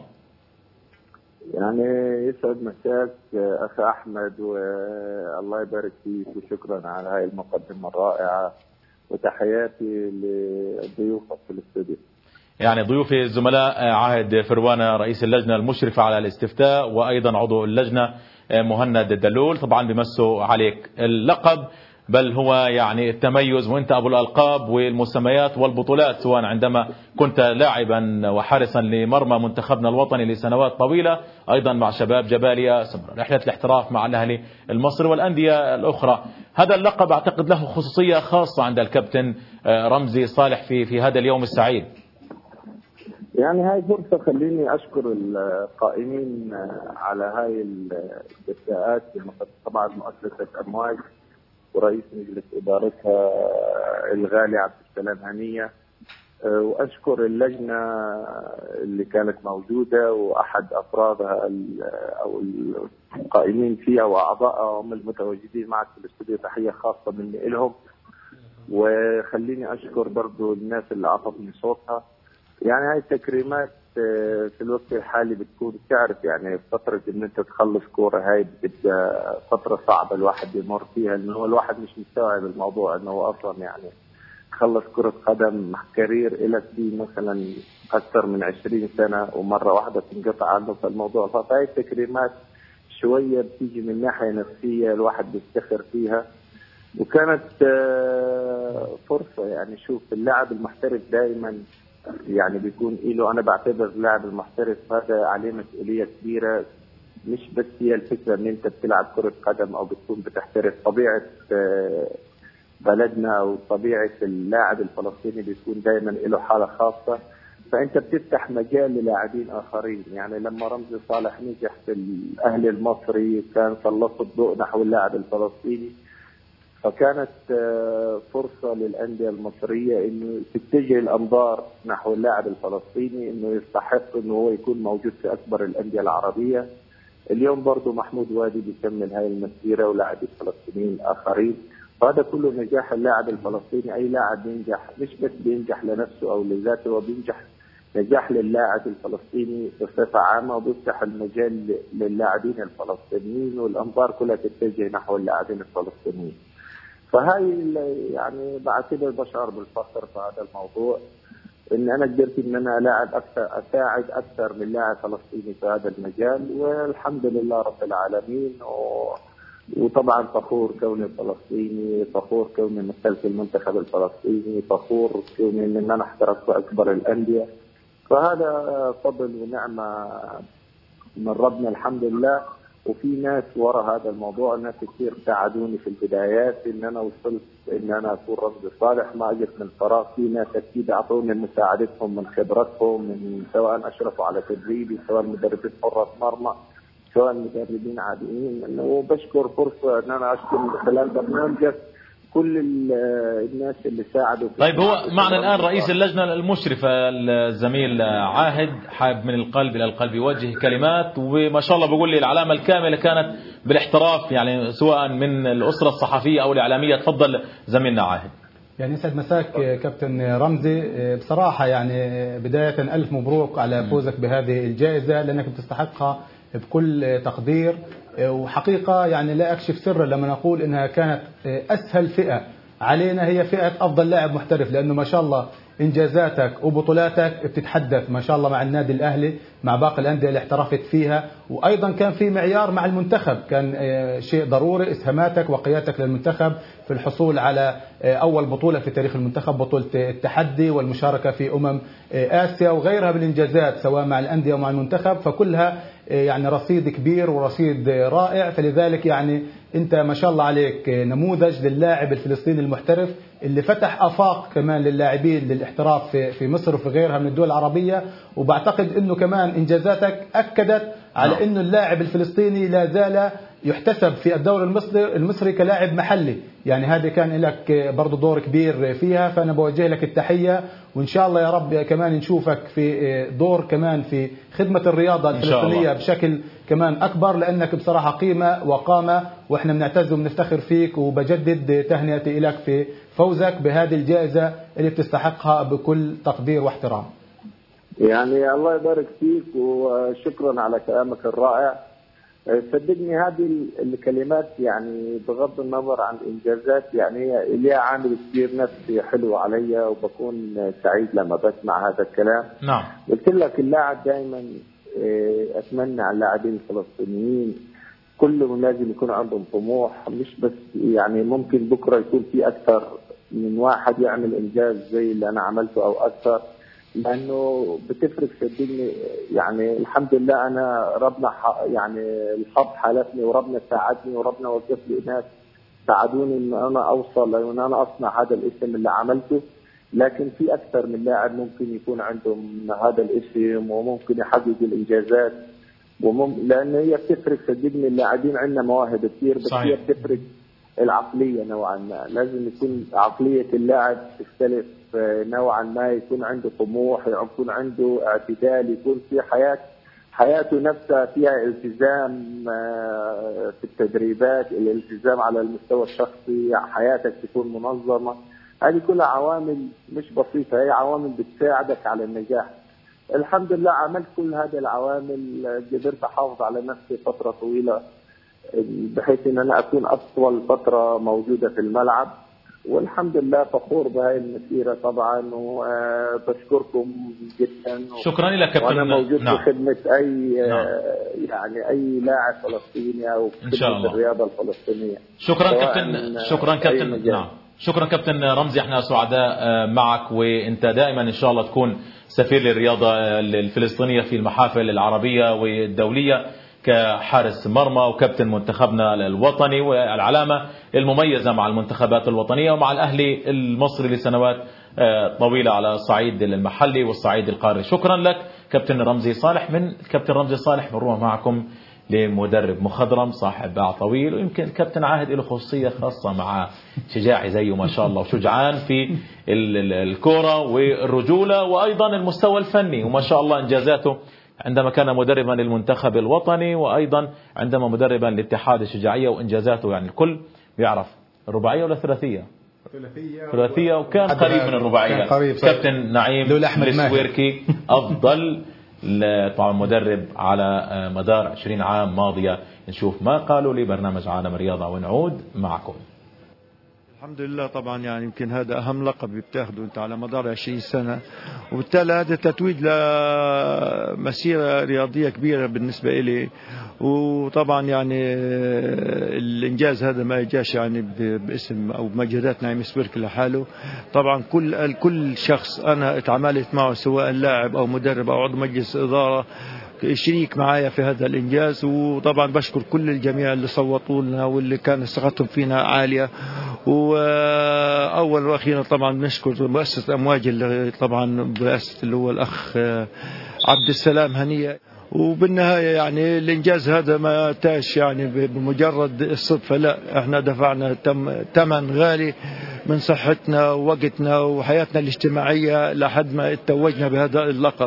K: يعني يسعد مساك أخي أحمد، والله يبارك فيك، وشكرا على هاي المقدمة الرائعة، وتحياتي لضيوفك في الاستوديو.
D: يعني ضيوفي الزملاء عاهد فروانة رئيس اللجنة المشرفة على الاستفتاء، وأيضا عضو اللجنة مهند الدلول، طبعا بيمسوا عليك اللقب، بل هو يعني التميز، وانت ابو الالقاب والمسميات والبطولات، سواء عندما كنت لاعبا وحارسا لمرمى منتخبنا الوطني لسنوات طويلة، ايضا مع شباب جباليا، رحلة الاحتراف مع الاهلي المصري والاندية الاخرى. هذا اللقب اعتقد له خصوصية خاصة عند الكابتن رمزي صالح في هذا اليوم السعيد.
K: يعني هاي فرصة خليني أشكر القائمين على هاي الاستفتاءات، طبعا مؤسسة أمواج ورئيس مجلس إدارتها الغالي عبد السلام هنية، وأشكر اللجنة اللي كانت موجودة وأحد أفرادها أو القائمين فيها وأعضائها هم المتواجدين معك في الاستوديو، تحية خاصة مني لهم. وخليني أشكر برضو الناس اللي أعطتني صوتها. يعني هاي التكريمات في الوقت الحالي بتكون تعرف يعني فترة ان انت تخلص كورة هاي بتبقى فترة صعبة الواحد يمر فيها، انه هو الواحد مش مستوعب الموضوع انه هو اصلا يعني خلص كرة قدم كارير إلك فيه مثلا أكثر من 20 سنة ومرة واحدة تنقطع عنه. فالموضوع فهي التكريمات شوية بتيجي من ناحية نفسية الواحد بيفتخر فيها. وكانت فرصة يعني شوف اللاعب المحترف دائما يعني بيكون له، أنا بعتبر اللاعب المحترف هذا عليه مسؤولية كبيرة، مش بس هي الفكرة ان انت بتلعب كرة قدم او بتكون بتحترف. طبيعة بلدنا او طبيعة اللاعب الفلسطيني بيكون دائما له حالة خاصة، فانت بتفتح مجال للاعبين اخرين. يعني لما رمزي صالح نجح في الاهلي المصري كان سلط الضوء نحو اللاعب الفلسطيني، فكانت فرصة للأندية المصرية إنه تتجه الأنظار نحو اللاعب الفلسطيني، إنه يستحق إنه هو يكون موجود في أكبر الأندية العربية. اليوم برضو محمود وادي بيكمل هاي المسيرة ولاعبين فلسطينيين آخرين، وهذا كله نجاح اللاعب الفلسطيني. أي لاعب بينجح مش بس بينجح لنفسه أو لذاته، هو بينجح نجاح للاعب الفلسطيني بصفة عامة، وبيفتح المجال للاعبين الفلسطينيين والأنظار كلها تتجه نحو اللاعبين الفلسطينيين. فهاي يعني بعتبر بشعر بالفخر في هذا الموضوع، ان انا قدرت ان انا اساعد اكثر من لاعب فلسطيني في هذا المجال، والحمد لله رب العالمين. وطبعا فخور كوني فلسطيني، فخور كوني مثلت المنتخب الفلسطيني، فخور كوني ان انا احترفت في اكبر الانديه. فهذا فضل ونعمه من ربنا الحمد لله. وفي ناس وراء هذا الموضوع، ناس كثير ساعدوني في البدايات ان انا وصلت ان انا اكون رمزي صالح، ما اجت من فراغ. في ناس اكيد اعطوني مساعدتهم من خبرتهم، من سواء اشرفوا على تدريبي، سواء مدربين حراس مرمى، سواء مدربين عاديين. وبشكر فرصه ان انا اشكر من خلال برنامجك كل الناس اللي ساعدوا.
D: طيب هو معنا الآن رئيس اللجنة المشرفة الزميل عاهد، حاب من القلب إلى القلب يوجه كلمات، وما شاء الله بقول لي العلامة الكاملة كانت بالاحتراف، يعني سواء من الأسرة الصحفية أو الإعلامية. تفضل زميلنا عاهد.
E: يعني يسعد مساك كابتن رمزي، بصراحة يعني بداية ألف مبروك على فوزك بهذه الجائزة، لأنك بتستحقها بكل تقدير. وحقيقة يعني لا أكشف سرا لما نقول إنها كانت أسهل فئة علينا هي فئة أفضل لاعب محترف، لأنه ما شاء الله إنجازاتك وبطولاتك بتتحدث ما شاء الله مع النادي الأهلي، مع باقي الأندية اللي احترفت فيها، وأيضا كان في معيار مع المنتخب، كان شيء ضروري إسهاماتك وقيادتك للمنتخب في الحصول على أول بطولة في تاريخ المنتخب، بطولة التحدي والمشاركة في آسيا وغيرها بالإنجازات سواء مع الأندية ومع المنتخب، فكلها يعني رصيد كبير ورصيد رائع. فلذلك يعني أنت ما شاء الله عليك نموذج للاعب الفلسطيني المحترف اللي فتح آفاق كمان للاعبين للاحتراف في مصر وفي غيرها من الدول العربية. وبعتقد أنه كمان إنجازاتك أكدت على أنه اللاعب الفلسطيني لا زال يحتسب في الدوري المصري كلاعب محلي، يعني هذا كان لك برضو دور كبير فيها. فأنا بوجه لك التحية، وإن شاء الله يا رب كمان نشوفك في دور كمان في خدمة الرياضة الفلسطينية بشكل كمان أكبر، لأنك بصراحة قيمة وقامة، وإحنا بنعتز وبنفتخر فيك. وبجدد تهنئتي لك في فوزك بهذه الجائزة اللي بتستحقها بكل تقدير واحترام.
K: يعني الله يبارك فيك وشكرا على كلامك الرائع. صدقني هذه الكلمات يعني بغض النظر عن الإنجازات يعني هي ليها عامل كبير نفسي حلو علي، وبكون سعيد لما بسمع هذا الكلام.
D: نعم.
K: قلت لك اللاعب دائما أتمنى على اللاعبين الفلسطينيين كلهم لازم يكون عندهم طموح، مش بس يعني ممكن بكرة يكون في أكثر من واحد يعمل إنجاز زي اللي أنا عملته أو أكثر، لأنه بتفرق صدقني. يعني الحمد لله أنا ربنا يعني الحظ حالفني وربنا ساعدني وربنا وقف لي ناس ساعدوني إن أنا أوصل وإن أنا أصنع هذا الاسم اللي عملته. لكن في أكثر من لاعب ممكن يكون عندهم هذا الاسم وممكن يحقق الإنجازات، لأن هي بتفرق صدقني. اللاعبين عندنا مواهب كثير، بس هي بتفرق العقلية نوعا ما. لازم يكون عقلية اللاعب تختلف نوعا ما، يكون عنده طموح، يكون عنده اعتدال، يكون في حياته نفسها فيها التزام في التدريبات، الالتزام على المستوى الشخصي، حياتك تكون منظمة. هذه كلها عوامل مش بسيطة، هي عوامل بتساعدك على النجاح. الحمد لله عملت كل هذه العوامل، قدرت أحافظ على نفسي فترة طويلة بحيث أن أنا أكون أطول فترة موجودة في الملعب، والحمد لله فخور بهاي المسيرة طبعا، وبشكركم جدا.
D: شكرا لك كابتن.
K: وأنا موجود في خدمة أي يعني أي لاعب فلسطيني أو في خدمة الرياضة الفلسطينية.
D: شكرا كابتن. شكرا كابتن. نعم شكرا كابتن رمزي، احنا سعداء معك، وانت دائما ان شاء الله تكون سفير للرياضة الفلسطينية في المحافل العربية والدولية كحارس مرمى وكابتن منتخبنا الوطني، والعلامة المميزة مع المنتخبات الوطنية ومع الأهلي المصري لسنوات طويلة على الصعيد المحلي والصعيد القاري. شكرا لك كابتن رمزي صالح. من كابتن رمزي صالح بنروح معكم لمدرب مخضرم صاحب باع طويل، ويمكن الكابتن عاهد له خصوصية خاصة مع شجاعي زيه ما شاء الله، وشجعان في الكرة والرجولة وأيضا المستوى الفني، وما شاء الله إنجازاته عندما كان مدربا للمنتخب الوطني، وأيضا عندما مدربا للاتحاد الشجاعية، وإنجازاته يعني الكل بيعرف الرباعية ولا ثلاثية؟ ثلاثية، وكان قريب من الرباعية. كابتن نعيم لسويركي أفضل طبعا مدرب على مدار 20 عام ماضية. نشوف ما قالوا لبرنامج عالم الرياضة ونعود معكم.
L: الحمد لله. طبعا يعني يمكن هذا أهم لقب بتاخده أنت على مدار 20 سنة، وبالتالي هذا تتويج لمسيرة رياضية كبيرة بالنسبة إلي. وطبعا يعني الإنجاز هذا ما يجاش يعني باسم أو بمجهودات نعيم سويركي لحاله. طبعا كل شخص أنا اتعاملت معه سواء لاعب أو مدرب أو عضو مجلس إدارة شريك معايا في هذا الإنجاز. وطبعا بشكر كل الجميع اللي صوتوا لنا واللي كان ثقتهم فينا عالية. وأول وأخيرا طبعا نشكر مؤسسة أمواج اللي طبعا برئاسة اللي هو الأخ عبد السلام هنية. وبالنهاية يعني الإنجاز هذا ما تاش يعني بمجرد الصدفة، لا احنا دفعنا ثمن غالي من صحتنا ووقتنا وحياتنا الاجتماعية لحد ما اتوجنا بهذا اللقب.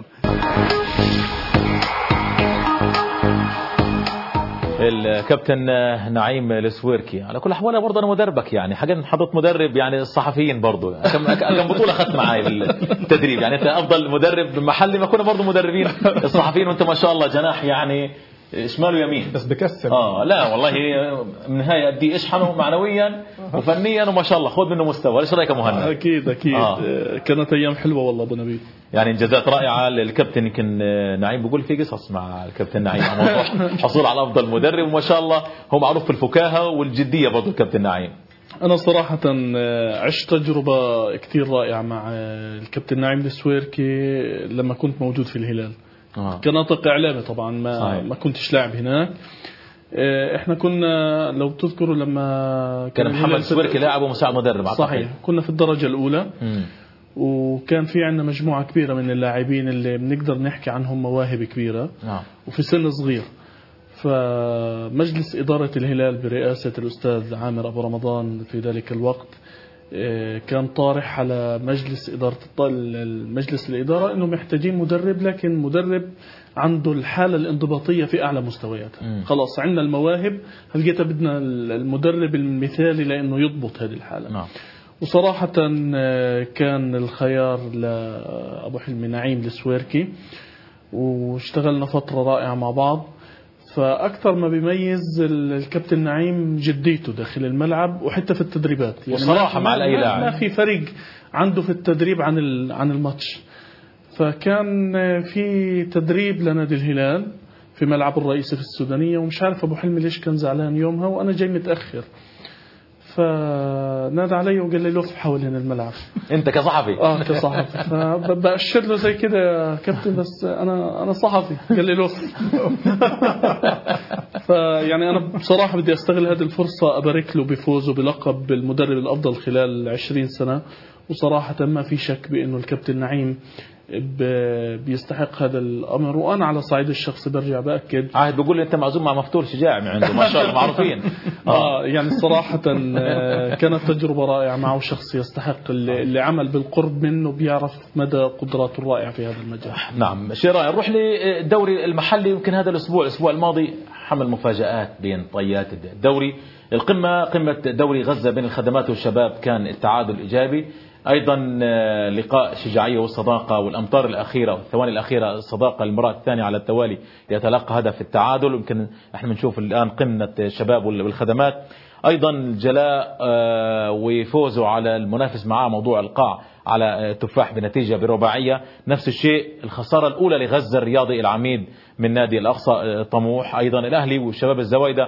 D: الكابتن نعيم السويركي على كل احوال برضه انا مدربك، يعني حضرت مدرب يعني الصحفيين برضه كم بطوله اخذت معي بالتدريب، يعني انت افضل مدرب محلي، ما كنا برضه مدربين الصحفيين، وانت ما شاء الله جناح يعني شمال ويمين
E: بس بكسر.
D: لا والله من نهايه قد اشحنه معنويا وفنيا وما شاء الله، خذ منه مستوى. ايش رايك يا مهند؟
F: اكيد كانت ايام حلوه والله ابو نبيل،
D: يعني انجازات رائعه للكابتن. يمكن نعيم بقول في قصص مع الكابتن نعيم موضوع حصول على افضل مدرب، وما شاء الله هو معروف في الفكاهه والجديه برضه الكابتن نعيم.
F: أنا صراحة عشت تجربة كتير رائعة مع الكابتن نعيم السويركي لما كنت موجود في الهلال. كناطق إعلامي طبعا ما كنتش لاعب هناك. احنا كنا لو تذكروا لما
D: كان محمد السويركي لاعب ومساعد مدرب.
F: صحيح، كنا في الدرجة الأولى. وكان في عندنا مجموعة كبيرة من اللاعبين اللي بنقدر نحكي عنهم مواهب كبيرة وفي سن صغير. فمجلس إدارة الهلال برئاسة الأستاذ عامر أبو رمضان في ذلك الوقت كان طارح على مجلس إدارة المجلس الإدارة إنه محتاجين مدرب، لكن مدرب عنده الحالة الانضباطية في أعلى مستوياتها. خلاص عندنا المواهب، هلقيتها بدنا المدرب المثالي لأنه يضبط هذه الحالة. وصراحة كان الخيار لأبو حلمي نعيم السويركي، واشتغلنا فترة رائعة مع بعض. فأكثر ما بيميز الكابتن نعيم جديته داخل الملعب وحتى في التدريبات، يعني
D: وصراحة مع أي لاعب
F: ما في فرق عنده في التدريب عن الماتش. فكان في تدريب لنادي الهلال في ملعب الرئيسي في السودانية، ومش عارف أبو حلمي ليش كان زعلان يومها وأنا جاي متأخر، فنادى علي وقال لي لف حوالين الملعب.
D: انت كصحفي؟
F: كصحفي. فبأشر له زي كده يا كابتن، بس انا صحفي. قال لي لف. فيعني انا بصراحه بدي استغل هذه الفرصه ابارك له بفوزه بلقب المدرب الافضل خلال 20 سنه. وصراحه ما في شك بانه الكابتن نعيم بيستحق هذا الامر. وانا على صعيد الشخصي برجع باكد،
D: عاهد بقول لي انت معزوم مع مفتول شجاعي من عنده ما شاء الله معروفين.
F: يعني صراحه كانت تجربه رائعه معه، شخص يستحق اللي عمل بالقرب منه بيعرف مدى قدراته الرائعه في هذا المجال.
D: نعم شيء رائع. نروح للدوري المحلي. يمكن هذا الاسبوع الماضي حمل مفاجآت بين طيات الدوري. القمه قمه دوري غزه بين الخدمات والشباب كان التعادل ايجابي. أيضا لقاء شجاعية والصداقة والأمطار الأخيرة والثواني الأخيرة، الصداقة المرة الثانية على التوالي ليتلقى هدف التعادل. يمكن احنا بنشوف الآن قمة الشباب والخدمات، أيضا الجلاء وفوزه على المنافس معاه موضوع القاع على تفاح بنتيجة برباعية. نفس الشيء الخسارة الأولى لغزة الرياضي العميد من نادي الأقصى طموح. أيضا الأهلي وشباب الزوايدة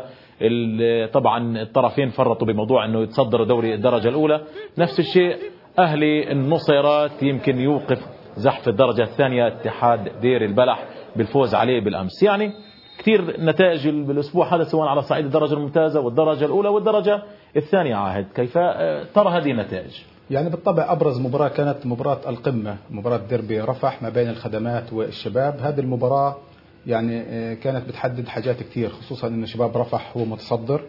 D: طبعا الطرفين فرطوا بموضوع أنه يتصدر دوري الدرجة الأولى. نفس الشيء أهلي النصيرات يمكن يوقف زحف الدرجة الثانية اتحاد دير البلح بالفوز عليه بالأمس. يعني كثير نتائج بالأسبوع هذا سواء على صعيد الدرجة الممتازة والدرجة الأولى والدرجة الثانية. عاهد كيف ترى هذه النتائج؟
E: يعني بالطبع أبرز مباراة كانت مباراة القمة، مباراة ديربي رفح ما بين الخدمات والشباب. هذه المباراة يعني كانت بتحدد حاجات كثير، خصوصا أن شباب رفح هو متصدر،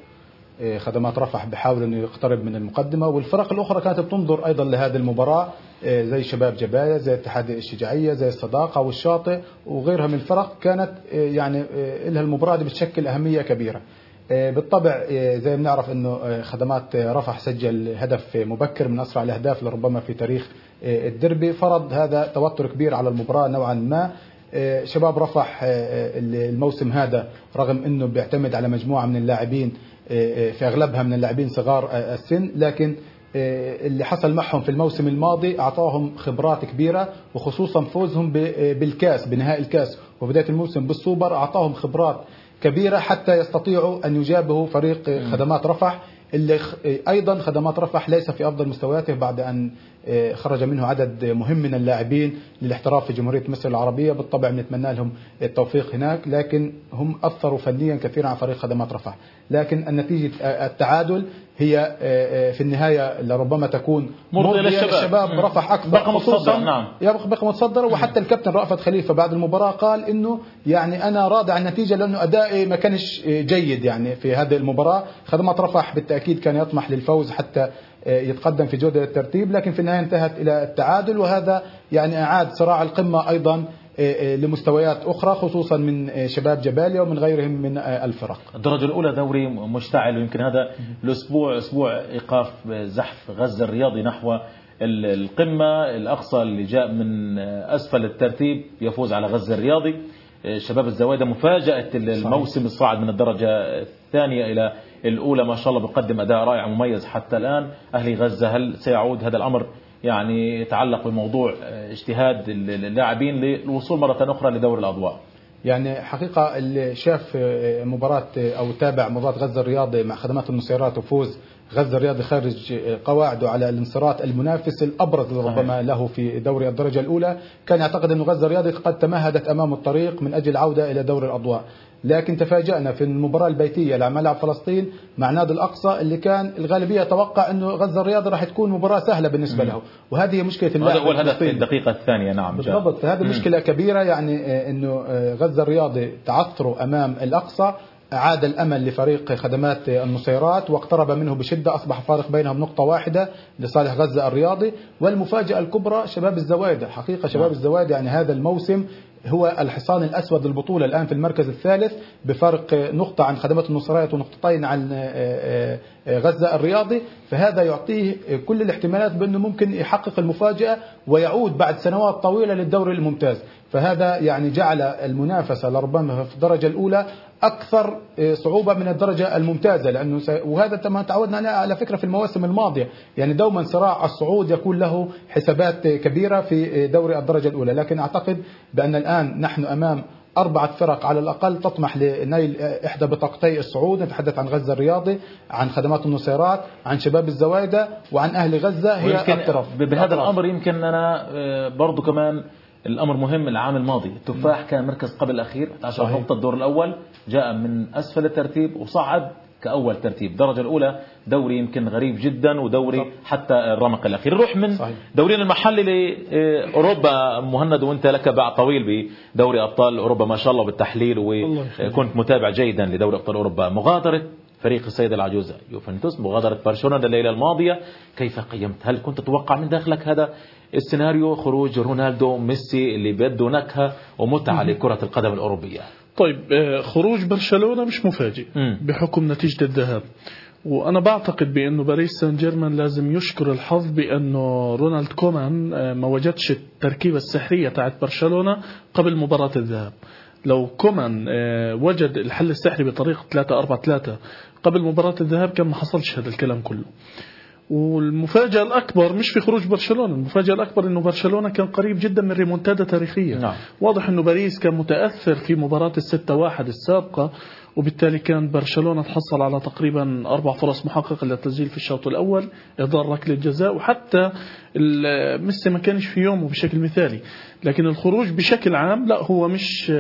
E: خدمات رفح بحاول أنه يقترب من المقدمة، والفرق الأخرى كانت بتنظر أيضا لهذه المباراة زي شباب جباية، زي اتحاد الشجاعية، زي الصداقة والشاطئ وغيرها من الفرق. كانت يعني لها المباراة دي بتشكل أهمية كبيرة. بالطبع زي ما نعرف أنه خدمات رفح سجل هدف مبكر من أسرع الأهداف لربما في تاريخ الدربي، فرض هذا توتر كبير على المباراة نوعا ما. شباب رفح الموسم هذا رغم أنه بيعتمد على مجموعة من اللاعبين في أغلبها من اللاعبين صغار السن، لكن اللي حصل معهم في الموسم الماضي أعطاهم خبرات كبيرة، وخصوصا فوزهم بالكاس بنهائي الكاس وبداية الموسم بالسوبر أعطاهم خبرات كبيرة حتى يستطيعوا أن يجابهوا فريق خدمات رفح، اللي أيضا خدمات رفح ليس في أفضل مستوياته بعد أن خرج منه عدد مهم من اللاعبين للاحتراف في جمهورية مصر العربية. بالطبع بنتمنى لهم التوفيق هناك، لكن هم أثروا فنيا كثيرا على فريق خدمات رفح. لكن النتيجة التعادل هي في النهاية لربما تكون مرضية للشباب رفح أكثر، خصوصا بقى متصدر. وحتى الكابتن رأفت خليفة بعد المباراة قال إنه يعني أنا راضي عن النتيجة لأنه أدائي ما كانش جيد يعني في هذه المباراة. خدمات رفح بالتأكيد كان يطمح للفوز حتى يتقدم في جودة الترتيب، لكن في النهاية انتهت إلى التعادل، وهذا يعني أعاد صراع القمة أيضا لمستويات أخرى خصوصا من شباب جباليا ومن غيرهم من الفرق.
D: الدرجة الأولى دوري مشتعل، ويمكن هذا الأسبوع أسبوع إيقاف زحف غزة الرياضي نحو القمة. الأقصى اللي جاء من أسفل الترتيب يفوز على غزة الرياضي. شباب الزوايدة مفاجأة الموسم الصاعد من الدرجة الثانية إلى الأولى ما شاء الله بقدم أداء رائع مميز حتى الآن. أهلي غزة هل سيعود هذا الأمر يعني يتعلق بموضوع اجتهاد اللاعبين للوصول مرة أخرى لدور الأضواء؟
E: يعني حقيقة اللي شاف مباراة أو تابع مباراة غزة الرياضي مع خدمات النصيرات وفوز غزة الرياضي خارج قواعده على الانصراط المنافس الأبرز ربما له في دوري الدرجة الأولى، كان يعتقد أن غزة الرياضي قد تمهدت أمام الطريق من أجل العودة إلى دور الأضواء. لكن تفاجأنا في المباراة البيتية على ملعب فلسطين مع نادي الأقصى اللي كان الغالبية توقع أنه غزة الرياضي راح تكون مباراة سهلة بالنسبة له، وهذه مشكلة اللاعب.
D: هذا هو الهدف في الدقيقة الثانية. نعم
E: بالضبط، هذه مشكلة كبيرة يعني أنه غزة الرياضي تعثروا أمام الأقصى، عاد الأمل لفريق خدمات النصيرات واقترب منه بشدة، أصبح فارق بينهم نقطة واحدة لصالح غزة الرياضي. والمفاجأة الكبرى شباب الزوايدة، حقيقة شباب الزوايدة يعني هذا الموسم هو الحصان الأسود للبطولة، الآن في المركز الثالث بفارق نقطة عن خدمات النصيرات ونقطتين عن غزة الرياضي، فهذا يعطيه كل الاحتمالات بأنه ممكن يحقق المفاجأة ويعود بعد سنوات طويلة للدوري الممتاز. فهذا يعني جعل المنافسة لربما في الدرجة الأولى أكثر صعوبة من الدرجة الممتازة، لأنه وهذا ما تعودنا على فكرة في المواسم الماضية، يعني دوما صراع الصعود يكون له حسابات كبيرة في دوري الدرجة الأولى. لكن أعتقد بأن الآن نحن أمام 4 فرق على الأقل تطمح لنيل إحدى بطاقتي الصعود. نتحدث عن غزة الرياضي، عن خدمات النصيرات، عن شباب الزوايدة، وعن أهل غزة. هي الطرف
D: بهذا الأمر يمكن أنا برضو كمان الأمر مهم. العام الماضي التفاح كان مركز قبل الأخير 11 نقطة، الدور الأول جاء من أسفل الترتيب وصعد كأول ترتيب. الدرجة الأولى دوري يمكن غريب جدا، ودوري حتى الرمق الأخير. نروح من دورينا المحلي لأوروبا. مهند، وانت لك باع طويل بدوري أبطال أوروبا ما شاء الله بالتحليل، وكنت متابع جيدا لدوري أبطال أوروبا. مغادرة فريق السيدة العجوزة يوفنتوس، مغادرة برشلونة الليلة الماضية، كيف قيمت؟ هل كنت تتوقع من داخلك هذا السيناريو، خروج رونالدو ميسي اللي بيده نكهة ومتعة لكرة القدم الأوروبية؟
F: طيب خروج برشلونة مش مفاجئ بحكم نتيجة الذهاب، وأنا بعتقد بأنه باريس سان جيرمان لازم يشكر الحظ بأنه رونالد كومان ما وجدش التركيبة السحرية تاعت برشلونة قبل مباراة الذهاب. لو كومان وجد الحل السحري بطريقة 3-4-3 قبل مباراة الذهاب كان ما حصلش هذا الكلام كله. والمفاجأة الأكبر مش في خروج برشلونة، المفاجأة الأكبر أنه برشلونة كان قريب جدا من ريمونتادا تاريخية. نعم. واضح أنه باريس كان متأثر في مباراة 6-1 السابقة، وبالتالي كان برشلونة تحصل على تقريبا 4 فرص محققة للتسجيل في الشوط الأول، إهدار ركلة جزاء، وحتى ميسي ما كانش في يومه بشكل مثالي. لكن الخروج بشكل عام لا، هو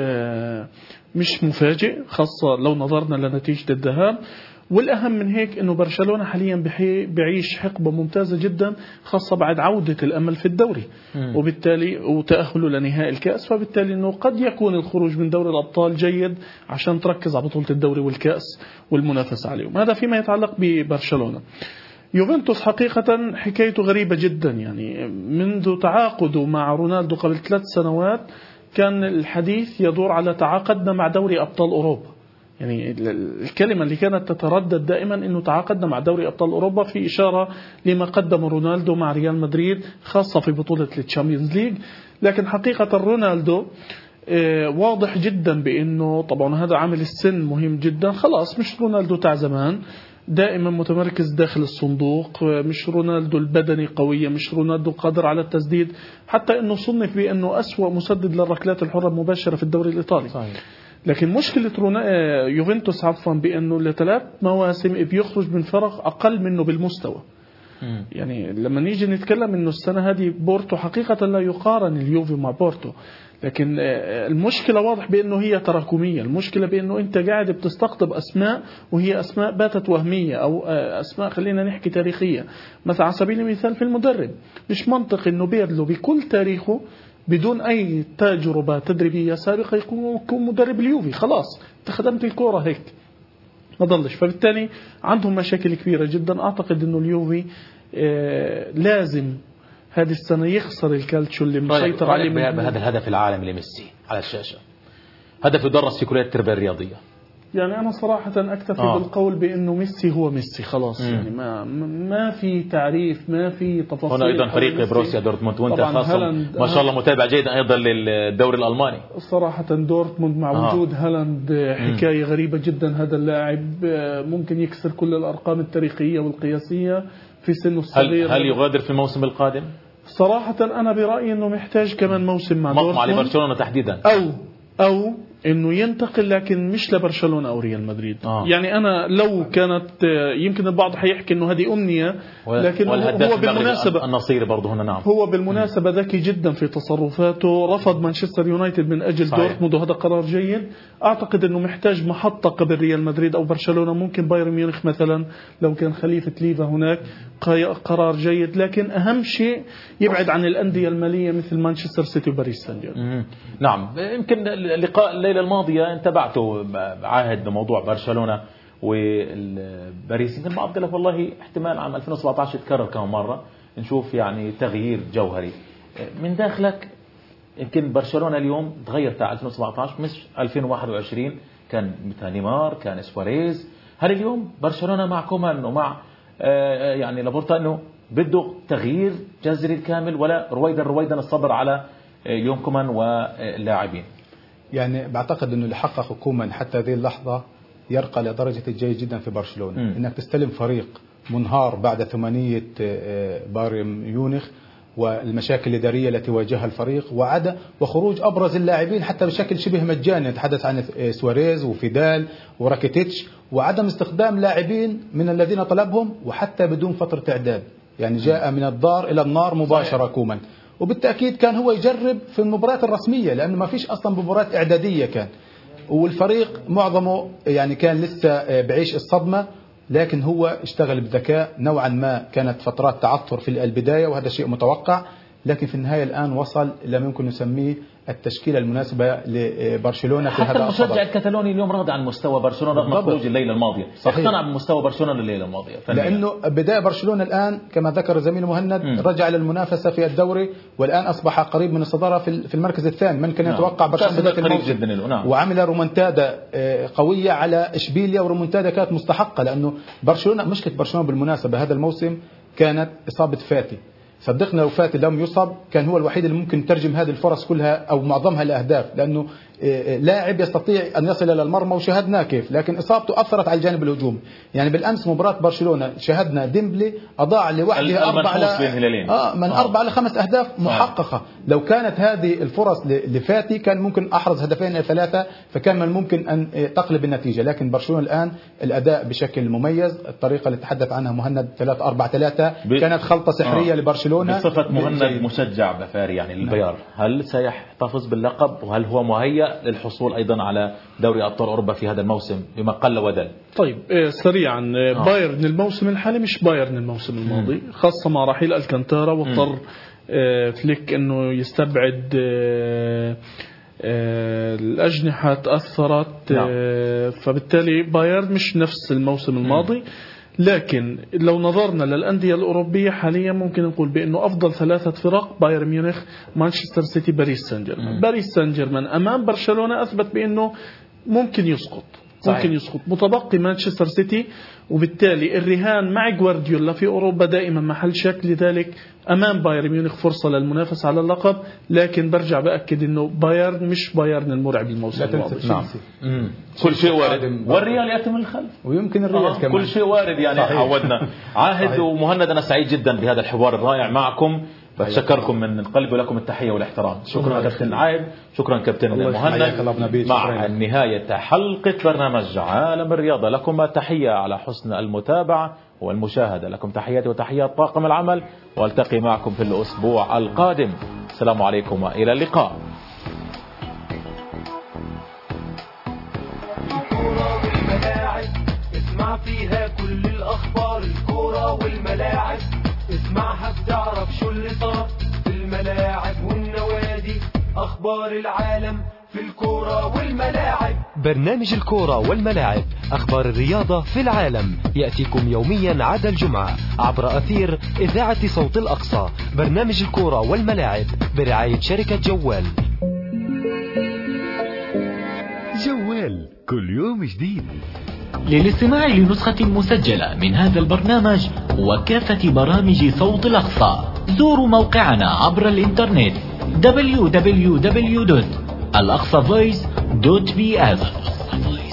F: مش مفاجئ، خاصة لو نظرنا لنتيجة الذهاب. والأهم من هيك أنه برشلونة حاليا بعيش حقبة ممتازة جدا، خاصة بعد عودة الأمل في الدوري وبالتالي وتأهله لنهائي الكأس، فبالتالي أنه قد يكون الخروج من دوري الأبطال جيد عشان تركز على بطولة الدوري والكأس والمنافسة عليهم. هذا فيما يتعلق ببرشلونة. يوفنتوس حقيقة حكايته غريبة جدا، يعني منذ تعاقده مع رونالدو قبل 3 سنوات كان الحديث يدور على تعاقدنا مع دوري أبطال أوروبا. يعني الكلمة اللي كانت تتردد دائما أنه تعاقدنا مع دوري أبطال أوروبا في إشارة لما قدم رونالدو مع ريال مدريد خاصة في بطولة الشامبيونز ليج. لكن حقيقة رونالدو واضح جدا بأنه طبعا هذا عامل السن مهم جدا، خلاص مش رونالدو تاع زمان دائما متمركز داخل الصندوق، مش رونالدو البدني قوية، مش رونالدو قادر على التسديد، حتى أنه صنف بأنه أسوأ مسدد للركلات الحرة المباشرة في الدوري الإيطالي. صحيح. لكن مشكلة يوفنتوس بأنه ل3 مواسم بيخرج من فرق أقل منه بالمستوى. يعني لما نيجي نتكلم أنه السنة هذه بورتو حقيقة لا يقارن اليوفي مع بورتو، لكن المشكلة واضح بأنه هي تراكمية. المشكلة بأنه أنت قاعد بتستقطب أسماء وهي أسماء باتت وهمية أو أسماء خلينا نحكي تاريخية. مثلا على سبيل المثال في المدرب، مش منطق أنه بيرلو بكل تاريخه بدون أي تجربة تدريبية سابقة يكون مدرب اليوفي. خلاص انت خدمت الكورة هيك ما ضلش، فبالتالي عندهم مشاكل كبيرة جدا. أعتقد أنه اليوفي لازم هذه السنة يخسر الكالتشو اللي مسيطر عليه
D: بهذا الهدف العالمي لميسي على الشاشة، هدف يدرس في كلية التربية الرياضية.
F: يعني أنا صراحة أكتفي بالقول بأنه ميسي هو ميسي خلاص. يعني ما في تعريف، ما في تفاصيل.
D: هنا أيضا فريق بروسيا دورتموند، وأنت خاصة ما شاء الله متابع جيدا أيضا للدوري الألماني.
F: صراحة دورتموند مع وجود هالاند حكاية غريبة جدا. هذا اللاعب ممكن يكسر كل الأرقام التاريخية والقياسية في سنه الصغير.
D: هل يغادر في الموسم القادم؟
F: صراحة أنا برأيي أنه محتاج كمان موسم مع دورتموند،
D: مع لبرشلونة تحديدا،
F: أو انه ينتقل، لكن مش لبرشلونة او ريال مدريد. يعني انا لو كانت يمكن البعض حيحكي انه هذه امنية، لكن هو بالمناسبة
D: النصيري برضه هنا. نعم،
F: هو بالمناسبة ذكي جدا في تصرفاته، رفض مانشستر يونايتد من اجل دورتموند وهذا قرار جيد. اعتقد انه محتاج محطة قبل ريال مدريد او برشلونة، ممكن بايرن ميونخ مثلا لو كان خليفة ليفا هناك، قرار جيد. لكن اهم شيء يبعد عن الاندية المالية مثل مانشستر سيتي وباريس سان جيرمان.
D: نعم، يمكن اللقاء الليلة الماضية انتبعته عهد بموضوع برشلونة والباريس. يمكن بعض قال لك والله احتمال عام 2017 يتكرر كم مرة، نشوف يعني تغيير جوهري من داخلك. يمكن برشلونة اليوم تغير تاع 2017 مش 2021، كان مثل نيمار، كان سواريز. هل اليوم برشلونة مع كومان ومع يعني لابورتا انه بده تغيير جذري كامل، ولا رويدا الصبر على اليوم كومان واللاعبين؟
E: يعني بعتقد انه اللي حققه كومان حتى هذه اللحظة يرقى لدرجة الجيد جدا في برشلونة. انك تستلم فريق منهار بعد ثمانية بايرن ميونخ والمشاكل الإدارية التي واجهها الفريق وخروج أبرز اللاعبين حتى بشكل شبه مجاني. نتحدث عن سواريز وفيدال وراكيتيتش، وعدم استخدام لاعبين من الذين طلبهم وحتى بدون فترة إعداد. يعني جاء من الدار إلى النار مباشرة كومان، وبالتأكيد كان هو يجرب في المباريات الرسمية لأنه ما فيش أصلا مباريات إعدادية كان، والفريق معظمه يعني كان لسه بعيش الصدمة. لكن هو اشتغل بذكاء نوعا ما، كانت فترات تعثر في البداية وهذا شيء متوقع، لكن في النهاية الآن وصل إلى ما يمكن نسميه التشكيلة المناسبة لبرشلونة في هذا
D: حتى المشجع
E: الصدد.
D: الكتالوني اليوم راضي عن مستوى برشلونة رغم خروج الليلة الماضية. اقتنع بمستوى برشلونة الليلة الماضية
E: لأنه بداية برشلونة الآن كما ذكر زميل مهند رجع للمنافسة في الدوري، والآن أصبح قريب من الصدارة في المركز الثاني. من كان يتوقع برشلونة
D: قريب جدا
E: وعمل رومنتادا قوية على إشبيليا، ورومنتادا كانت مستحقة، لأنه برشلونة مشكلة برشلونة بالمناسبة هذا الموسم كانت إصابة فاتي. صدقنا لو فاتي لم يصب كان هو الوحيد اللي ممكن يترجم هذه الفرص كلها أو معظمها لأهداف، لأنه لاعب يستطيع أن يصل إلى المرمى وشاهدناه كيف، لكن إصابته أثرت على الجانب الهجومي. يعني بالأمس مباراة برشلونة شاهدنا ديمبلي أضاع لوحده 4 ل 5 أهداف محققة. لو كانت هذه الفرص لفاتي كان ممكن أحرز 2 أو 3، فكان من الممكن أن تقلب النتيجة. لكن برشلونة الآن الأداء بشكل مميز، الطريقة اللي تحدث عنها مهند 3-4-3 كانت خلطة سحرية لبرشلونة.
D: بصفة مهند مشجع بافاري يعني البيار، هل سيحتفظ باللقب وهل هو مهيأ للحصول أيضا على دوري أبطال أوروبا في هذا الموسم بما قل ودل؟
F: طيب سريعا بايرن الموسم الحالي مش بايرن الموسم الماضي، خاصة مع رحيل الكانتارا، واضطر فليك أنه يستبعد الأجنحة تأثرت، فبالتالي بايرن مش نفس الموسم الماضي. لكن لو نظرنا للأندية الأوروبية حاليا ممكن نقول بأنه أفضل 3 فرق بايرن ميونخ، مانشستر سيتي، باريس سان جيرمان. باريس سان جيرمان أمام برشلونة أثبت بأنه ممكن يسقط، ممكن يسقط، متبقي مانشستر سيتي، وبالتالي الرهان مع جوارديولا في أوروبا دائما محل شك. لذلك أمام بايرن ميونخ فرصة للمنافسة على اللقب، لكن برجع بأكد أنه بايرن مش بايرن المرعب الموسم الماضي.
D: كل شيء وارد، والريال يأتي من الخلف،
E: ويمكن الريال كمان.
D: كل شيء وارد يعني. عودنا عاهد ومهند، أنا سعيد جدا بهذا الحوار الرائع معكم، بشكركم من القلب ولكم التحية والاحترام. شكرا كابتن عايد، شكرا كابتن مهند. مع نهاية حلقة برنامج عالم الرياضة لكم تحية على حسن المتابعة والمشاهدة. لكم تحياتي وتحيات طاقم العمل، والتقي معكم في الأسبوع القادم. السلام عليكم وإلى اللقاء.
B: الكرة والملاعب اسمع فيها كل الأخبار. الكرة والملاعب اسمعها بتعرف شو اللي صار في الملاعب والنوادي. أخبار العالم في الكرة والملاعب.
C: برنامج الكرة والملاعب، أخبار الرياضة في العالم، يأتيكم يوميا عدا الجمعة عبر أثير إذاعة صوت الأقصى. برنامج الكرة والملاعب برعاية شركة جوال.
A: جوال كل يوم جديد.
M: للاستماع لنسخة مسجلة من هذا البرنامج وكافة برامج صوت الأقصى زوروا موقعنا عبر الإنترنت www.alaqsavoice.bs.